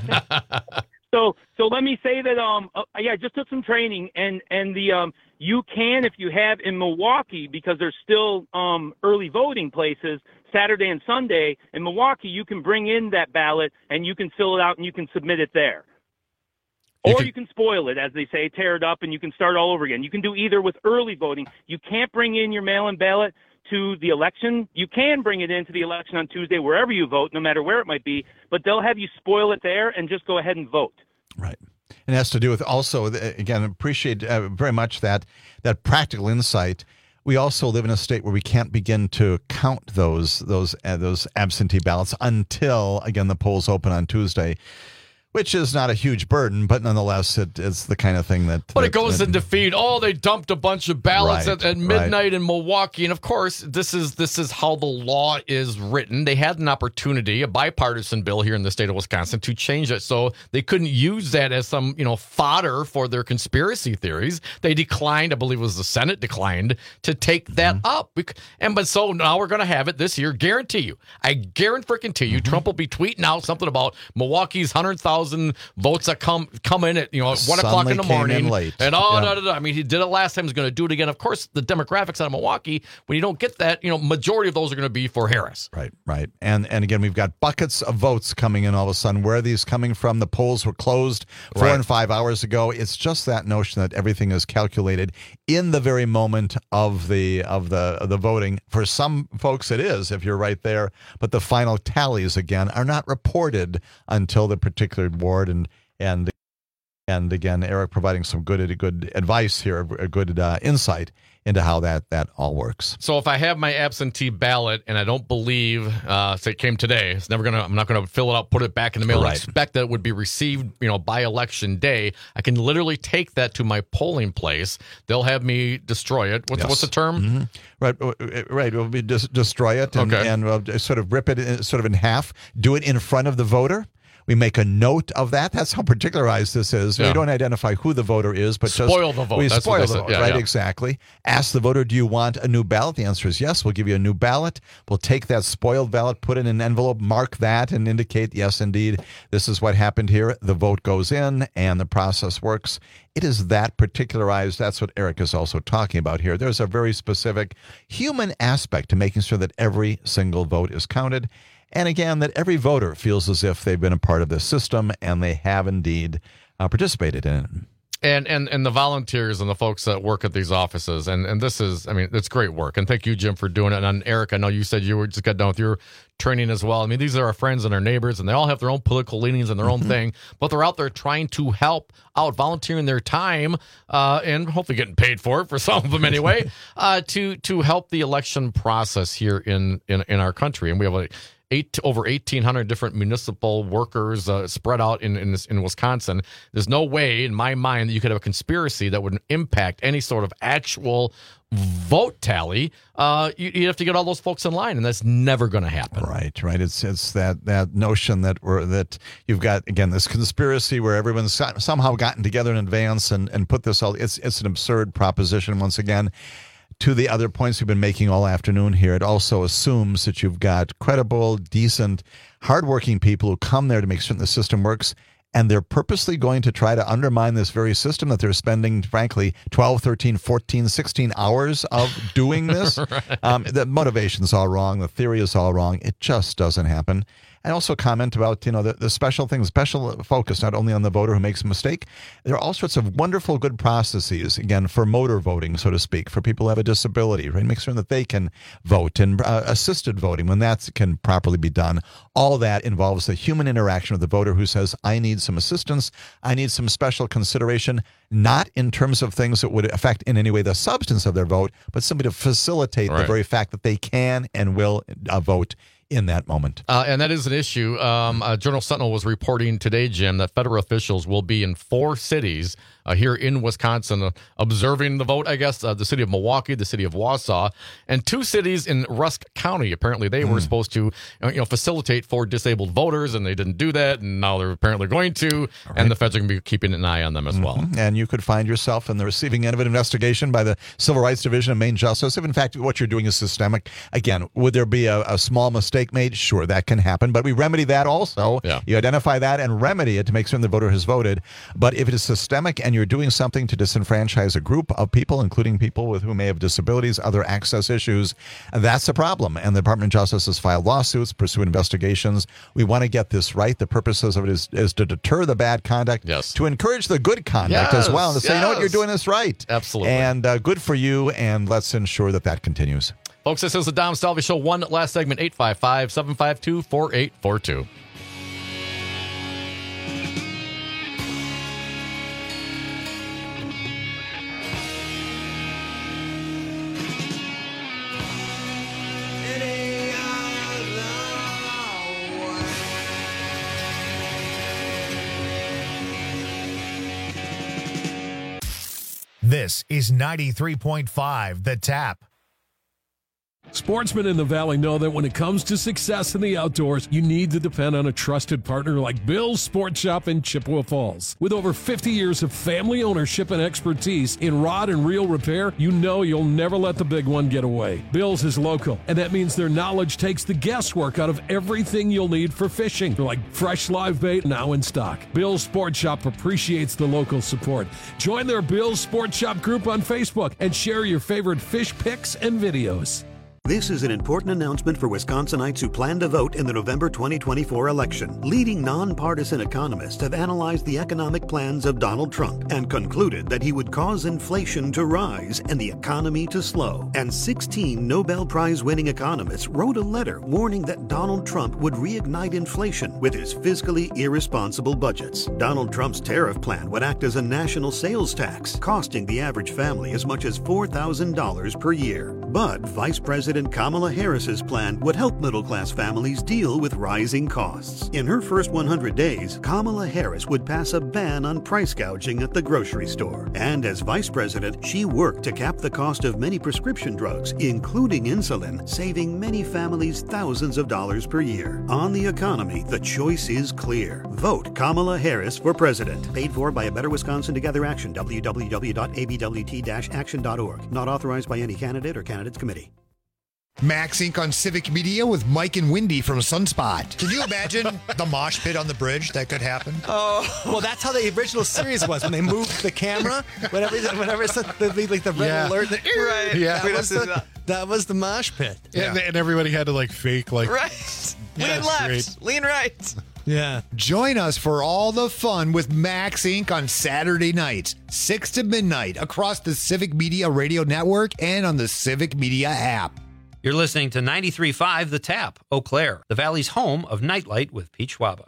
Um, so, so let me say that. Um, uh, yeah, I just took some training, and and the um. You can, if you have in Milwaukee, because there's still um, early voting places, Saturday and Sunday. In Milwaukee, you can bring in that ballot and you can fill it out and you can submit it there. You or can, you can spoil it, as they say, tear it up, and you can start all over again. You can do either with early voting. You can't bring in your mail-in ballot to the election. You can bring it into the election on Tuesday, wherever you vote, no matter where it might be, but they'll have you spoil it there and just go ahead and vote. Right. And it has to do with also, again, appreciate uh, very much that that practical insight. We also live in a state where we can't begin to count those those uh, those absentee ballots until, again, the polls open on Tuesday, which is not a huge burden, but nonetheless, it, it's the kind of thing that... But that, it goes that, into feed. Oh, they dumped a bunch of ballots right, at, at midnight right. in Milwaukee. And, of course, this is this is how the law is written. They had an opportunity, a bipartisan bill here in the state of Wisconsin, to change it so they couldn't use that as some, you know, fodder for their conspiracy theories. They declined, I believe it was the Senate declined, to take that mm-hmm. up. And but so now we're going to have it this year. Guarantee you. I guarantee you, mm-hmm. Trump will be tweeting out something about Milwaukee's one hundred thousand thousand votes that come come in at you know one o'clock in the came morning, in late. and oh, Yeah. da, da, da. I mean, he did it last time. He's going to do it again. Of course, the demographics out of Milwaukee, when you don't get that, you know, majority of those are going to be for Harris. Right, right. And and again, we've got buckets of votes coming in all of a sudden. Where are these coming from? The polls were closed four Right. and five hours ago. It's just that notion that everything is calculated in the very moment of the of the of the voting. For some folks, it is if you're right there, but the final tallies again are not reported until the particular ward. And and and again, Eric providing some good good advice here, a good uh, insight into how that that all works. So if I have my absentee ballot and I don't believe, uh, say it came today, it's never gonna. I'm not gonna fill it out, put it back in the mail, Right. and expect that it would be received, you know, by election day. I can literally take that to my polling place. They'll have me destroy it. What's, Yes. what's the term? Mm-hmm. Right, uh, right. We'll be dis- destroy it and, Okay. and uh, sort of rip it in, sort of in half. Do it in front of the voter. We make a note of that. That's how particularized this is. Yeah. We don't identify who the voter is, but Spoil just the vote. We That's spoil what the they vote, said. Yeah, right? yeah. Exactly. Ask the voter, do you want a new ballot? The answer is yes. We'll give you a new ballot. We'll take that spoiled ballot, put it in an envelope, mark that, and indicate, yes, indeed, this is what happened here. The vote goes in, and the process works. It is that particularized. That's what Eric is also talking about here. There's a very specific human aspect to making sure that every single vote is counted. And again, that every voter feels as if they've been a part of this system and they have indeed uh, participated in it. And, and and the volunteers and the folks that work at these offices. And, and this is, I mean, it's great work. And thank you, Jim, for doing it. And Eric, I know you said you were just got done with your training as well. I mean, these are our friends and our neighbors, and they all have their own political leanings and their own thing, but they're out there trying to help out, volunteering their time, uh, and hopefully getting paid for it, for some of them anyway, uh, to to help the election process here in, in, in our country. And we have a Eight over eighteen hundred different municipal workers uh, spread out in, in in Wisconsin. There's no way, in my mind, that you could have a conspiracy that would impact any sort of actual vote tally. Uh, you, you have to get all those folks in line, and that's never going to happen. Right, right. It's it's that that notion that we're that you've got again this conspiracy where everyone's got, somehow gotten together in advance and and put this all. It's it's an absurd proposition once again. To the other points we've been making all afternoon here, it also assumes that you've got credible, decent, hardworking people who come there to make certain the system works, and they're purposely going to try to undermine this very system that they're spending, frankly, twelve, thirteen, fourteen, sixteen hours of doing this. Right. um, the motivation's all wrong. The theory is all wrong. It just doesn't happen. And also comment about, you know, the, the special things, special focus, not only on the voter who makes a mistake. There are all sorts of wonderful, good processes, again, for motor voting, so to speak, for people who have a disability, right? Make sure that they can vote, and uh, assisted voting when that can properly be done. All that involves the human interaction with the voter who says, I need some assistance, I need some special consideration, not in terms of things that would affect in any way the substance of their vote, but simply to facilitate Right. the very fact that they can and will uh, vote in that moment. Uh, and that is an issue. Um, uh, Journal Sentinel was reporting today, Jim, that federal officials will be in four cities uh, here in Wisconsin uh, observing the vote, I guess, uh, the city of Milwaukee, the city of Wausau, and two cities in Rusk County. Apparently, they mm. were supposed to you know, facilitate for disabled voters, and they didn't do that, and now they're apparently going to, right. and the feds are going to be keeping an eye on them as mm-hmm. well. And you could find yourself in the receiving end of an investigation by the Civil Rights Division of Maine Justice if, in fact, what you're doing is systemic. Again, would there be a, a small mistake made? Sure, that can happen, but we remedy that also. Yeah. You identify that and remedy it to make certain the voter has voted. But if it is systemic and you're doing something to disenfranchise a group of people, including people with who may have disabilities, other access issues, that's a problem. And the Department of Justice has filed lawsuits, pursue investigations. We want to get this right. The purposes of it is, is to deter the bad conduct, yes. to encourage the good conduct yes, as well, and to say, yes. you know what, you're doing this right. Absolutely. And uh, good for you, and let's ensure that that continues. Folks, this is the Dom Salvi Show. One last segment, eight five five, seven five two, four eight four two. This is ninety-three point five The Tap. Sportsmen in the Valley know that when it comes to success in the outdoors, you need to depend on a trusted partner like Bill's Sports Shop in Chippewa Falls. With over fifty years of family ownership and expertise in rod and reel repair, you know you'll never let the big one get away. Bill's is local, and that means their knowledge takes the guesswork out of everything you'll need for fishing, like fresh live bait now in stock. Bill's Sports Shop appreciates the local support. Join their Bill's Sports Shop group on Facebook and share your favorite fish pics and videos. This is an important announcement for Wisconsinites who plan to vote in the November twenty twenty-four election. Leading nonpartisan economists have analyzed the economic plans of Donald Trump and concluded that he would cause inflation to rise and the economy to slow. And sixteen Nobel Prize-winning economists wrote a letter warning that Donald Trump would reignite inflation with his fiscally irresponsible budgets. Donald Trump's tariff plan would act as a national sales tax, costing the average family as much as four thousand dollars per year. But Vice President Kamala Harris's plan would help middle-class families deal with rising costs. In her first one hundred days, Kamala Harris would pass a ban on price gouging at the grocery store. And as vice president, she worked to cap the cost of many prescription drugs, including insulin, saving many families thousands of dollars per year. On the economy, the choice is clear. Vote Kamala Harris for president. Paid for by A Better Wisconsin Together Action, w w w dot a b w t dash action dot org. Not authorized by any candidate or candidates committee. Max Incorporated on Civic Media with Mike and Wendy from Sunspot. Can you imagine the mosh pit on the bridge that could happen? Oh, well, that's how the original series was when they moved the camera. Whenever, whenever it's the, the, like the red Yeah. alert, the, right? Yeah. that was the, that was the mosh pit. And, and everybody had to like fake like Right. Yeah, Lean that's left. great. Lean right. Yeah. Join us for all the fun with Max Incorporated on Saturday nights, six to midnight, across the Civic Media Radio Network and on the Civic Media app. You're listening to ninety-three point five The Tap, Eau Claire, the Valley's home of Nightlight with Pete Schwaba.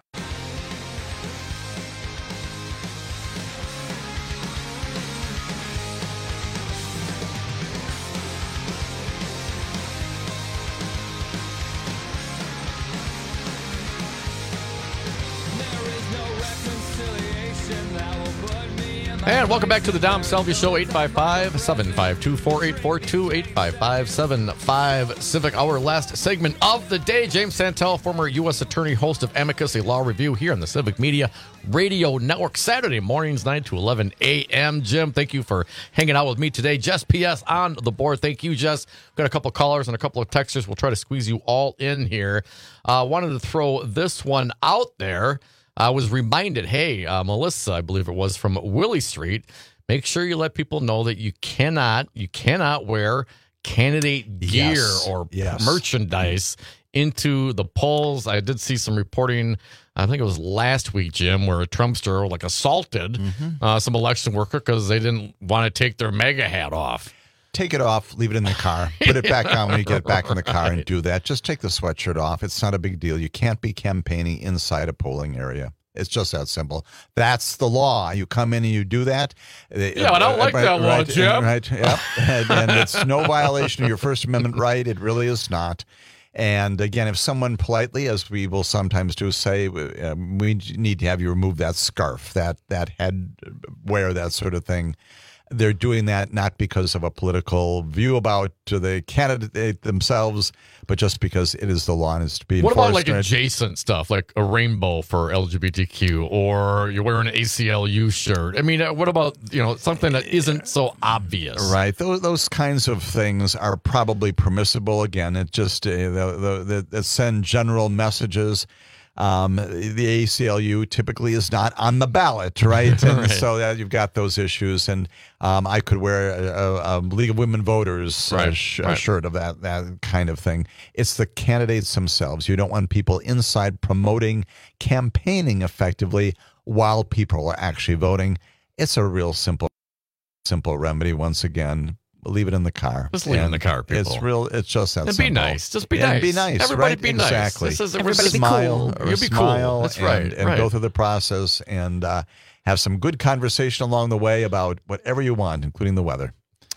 And welcome back to the Dom Salvia Show, eight five five, seven five two, four eight four two, eight five five, seven five Civic. Our last segment of the day. James Santel, former U S attorney, host of Amicus, a law review here on the Civic Media Radio Network, Saturday mornings, nine to eleven a.m. Jim, thank you for hanging out with me today. Jess P S on the board. Thank you, Jess. Got a couple of callers and a couple of texters. We'll try to squeeze you all in here. Uh, wanted to throw this one out there. I was reminded, hey, uh, Melissa, I believe it was, from Willie Street, make sure you let people know that you cannot, you cannot wear candidate gear Yes. or Yes. merchandise into the polls. I did see some reporting, I think it was last week, Jim, where a Trumpster like assaulted Mm-hmm. uh, some election worker because they didn't want to take their MAGA hat off. Take it off, leave it in the car, put it back on when you get back in the car and do that. Just take the sweatshirt off. It's not a big deal. You can't be campaigning inside a polling area. It's just that simple. That's the law. You come in and you do that. Yeah, I don't like right, that law, right, Jim. Right, yep. and, and it's no violation of your First Amendment right. It really is not. And again, if someone politely, as we will sometimes do, say, uh, we need to have you remove that scarf, that that head wear, that sort of thing. They're doing that not because of a political view about the candidate themselves, but just because it is the law and it's to be What enforced. about like adjacent stuff, like a rainbow for L G B T Q, or you're wearing an A C L U shirt? I mean, uh, what about, you know, something that isn't so obvious? Right. Those, those kinds of things are probably permissible. Again, it just uh, the, the, the send general messages. Um, the A C L U typically is not on the ballot, right? And Right. so that you've got those issues. And um, I could wear a, a, a League of Women Voters Right. uh, sh- Right. a shirt of that that kind of thing. It's the candidates themselves. You don't want people inside promoting, campaigning effectively while people are actually voting. It's a real simple, simple remedy. Once again, leave it in the car. Just leave it in And the car, people. It's real. It's just that And simple. be nice. Just be Yeah, nice. Be nice. Everybody right? be nice. Exactly. This is- Everybody be smile. cool. Or You'll be cool. smile That's and, right, And right. go through the process and uh, have some good conversation along the way about whatever you want, including the weather.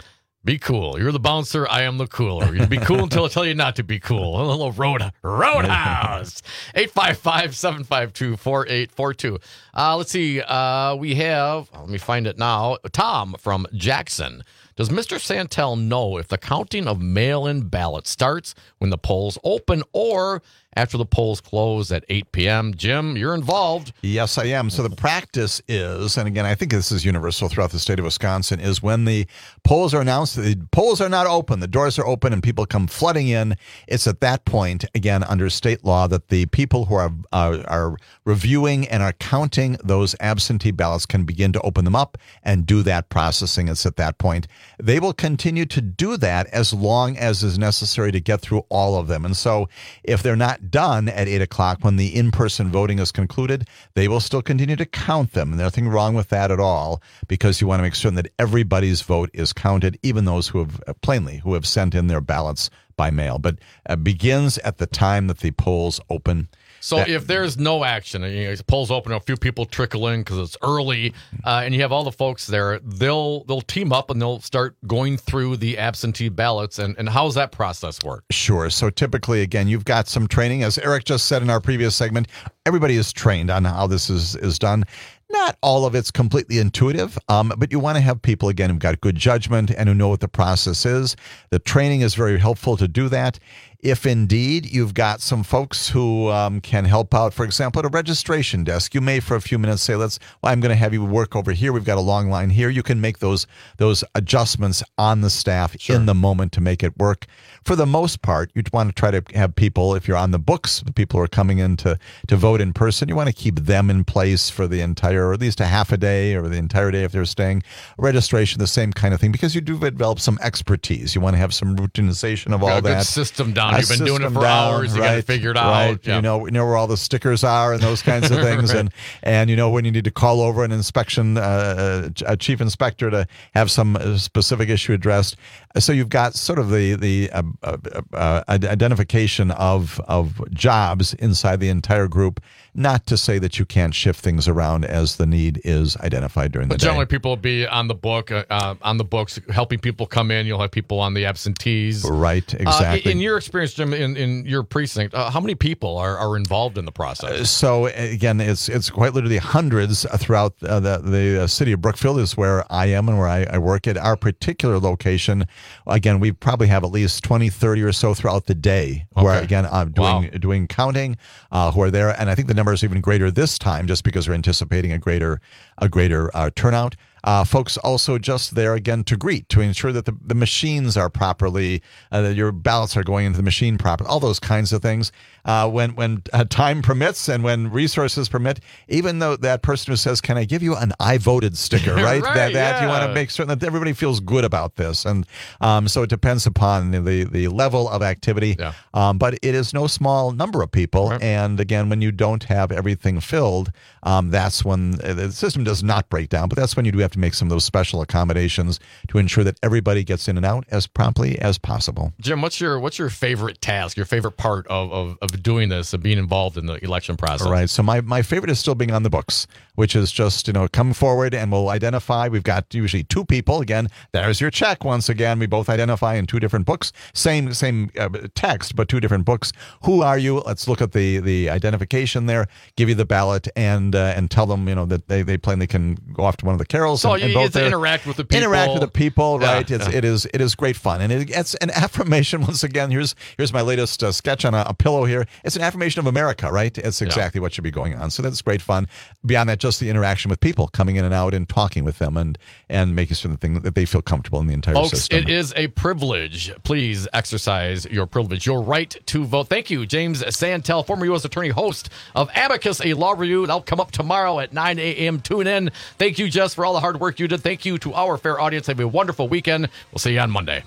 Be cool. You're the bouncer. I am the cooler. You be cool until I tell you not to be cool. A little road roadhouse. eight five five, seven five two, four eight four two. Uh, let's see. Uh, we have, let me find it now, Tom from Jackson. Does Mister Santel know if the counting of mail-in ballots starts when the polls open or after the polls close at eight p.m.? Jim, you're involved. Yes, I am. So the practice is, and again, I think this is universal throughout the state of Wisconsin, is when the polls are announced, the polls are not open, the doors are open, and people come flooding in. It's at that point, again, under state law, that the people who are uh, are reviewing and are counting those absentee ballots can begin to open them up and do that processing. It's at that point. They will continue to do that as long as is necessary to get through all of them. And so if they're not done at eight o'clock when the in-person voting is concluded, they will still continue to count them. And there's nothing wrong with that at all, because you want to make sure that everybody's vote is counted, even those who have, uh, plainly, who have sent in their ballots by mail. But uh, begins at the time that the polls open. So That- if there's no action, you know, the polls open, a few people trickle in because it's early, uh, and you have all the folks there, they'll they'll team up and they'll start going through the absentee ballots. And, and how does that process work? Sure. So typically, again, you've got some training. As Eric just said in our previous segment, everybody is trained on how this is, is done. Not all of it's completely intuitive, um, but you want to have people, again, who've got good judgment and who know what the process is. The training is very helpful to do that. If indeed you've got some folks who um, can help out, for example, at a registration desk, you may for a few minutes say, let's, well, I'm going to have you work over here. We've got a long line here. You can make those those adjustments on the staff sure. in the moment to make it work. For the most part, you'd want to try to have people, if you're on the books, the people who are coming in to, to vote in person, you want to keep them in place for the entire, or at least a half a day or the entire day if they're staying. Registration, the same kind of thing, because you do develop some expertise. You want to have some routinization of all a that. Good system down. You've been doing it for down, hours. You right, got it figured out. Right. Yeah. You know, you know where all the stickers are and those kinds of things, right. and and you know when you need to call over an inspection, uh, a chief inspector to have some specific issue addressed. So you've got sort of the the uh, uh, uh, identification of of jobs inside the entire group. Not to say that you can't shift things around as the need is identified during but the day. Generally, people will be on the book, uh, on the books, helping people come in. You'll have people on the absentees. Right, exactly. Uh, in your experience, Jim, in, in your precinct, uh, how many people are, are involved in the process? Uh, so again, it's it's quite literally hundreds throughout uh, the the city of Brookfield is where I am and where I, I work at. Our particular location, again, we probably have at least twenty, thirty or so throughout the day. Okay. Where again, I'm doing wow. doing counting, uh, who are there, and I think the number is even greater this time, just because we're anticipating a greater a greater uh, turnout. Uh, folks also just there again to greet, to ensure that the, the machines are properly, uh, that your ballots are going into the machine properly, all those kinds of things. Uh, when when uh, time permits and when resources permit, even though that person who says, "Can I give you an I voted sticker?" Right, right that, that yeah. you want to make certain that everybody feels good about this, and um, so it depends upon the the level of activity. Yeah. Um, but it is no small number of people, right. And again, when you don't have everything filled, um, that's when uh, the system does not break down. But that's when you do have to make some of those special accommodations to ensure that everybody gets in and out as promptly as possible. Jim, what's your what's your favorite task, your favorite part of, of, of doing this, of being involved in the election process? All right. So my, my favorite is still being on the books, which is just, you know, come forward and we'll identify. We've got usually two people. Again, there's your check. Once again, we both identify in two different books. Same same uh, text, but two different books. Who are you? Let's look at the, the identification there, give you the ballot, and uh, and tell them, you know, that they, they plainly can go off to one of the carols. So and, you and get to there. interact with the people. Interact with the people, Yeah, right? It's, yeah. It is it is great fun. And it, it's an affirmation, once again, here's here's my latest uh, sketch on a, a pillow here. It's an affirmation of America, right? It's exactly yeah. what should be going on. So that's great fun. Beyond that, just the interaction with people, coming in and out and talking with them and, and making sure that, that they feel comfortable in the entire Folks, system. it is a privilege. Please exercise your privilege, your right to vote. Thank you, James Santel, former U S attorney, host of Amicus, a law review. That'll come up tomorrow at nine a.m. Tune in. Thank you, Jess, for all the hard work you did. Thank you to our fair audience. Have a wonderful weekend. We'll see you on Monday.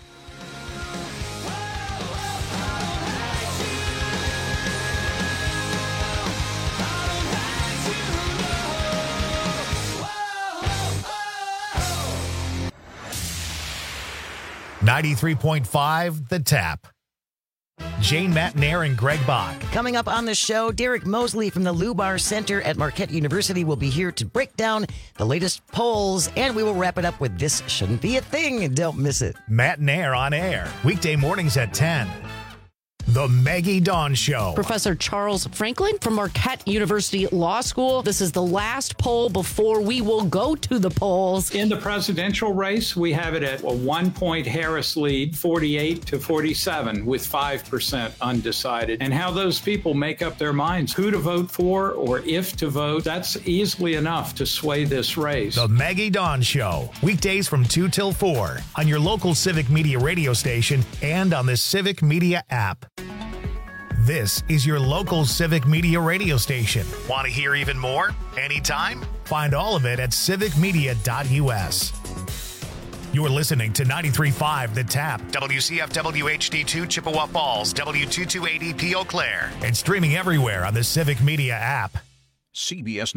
ninety-three point five The Tap. Jane Matnair and Greg Bach. Coming up on the show, Derek Mosley from the Lubar Center at Marquette University will be here to break down the latest polls, and we will wrap it up with This Shouldn't Be a Thing. Don't miss it. Matnair on air, weekday mornings at ten. The Maggie Dawn Show. Professor Charles Franklin from Marquette University Law School. This is the last poll before we will go to the polls. In the presidential race, we have it at a one-point Harris lead, forty-eight to forty-seven, with five percent undecided. And how those people make up their minds who to vote for or if to vote, that's easily enough to sway this race. The Maggie Dawn Show. Weekdays from two till four on your local Civic Media radio station and on the Civic Media app. This is your local Civic Media radio station. Want to hear even more? Anytime? Find all of it at civic media dot u s. You're listening to ninety-three point five The Tap, W C F W H D two Chippewa Falls, W two twenty-eight E P Eau Claire, and streaming everywhere on the Civic Media app. C B S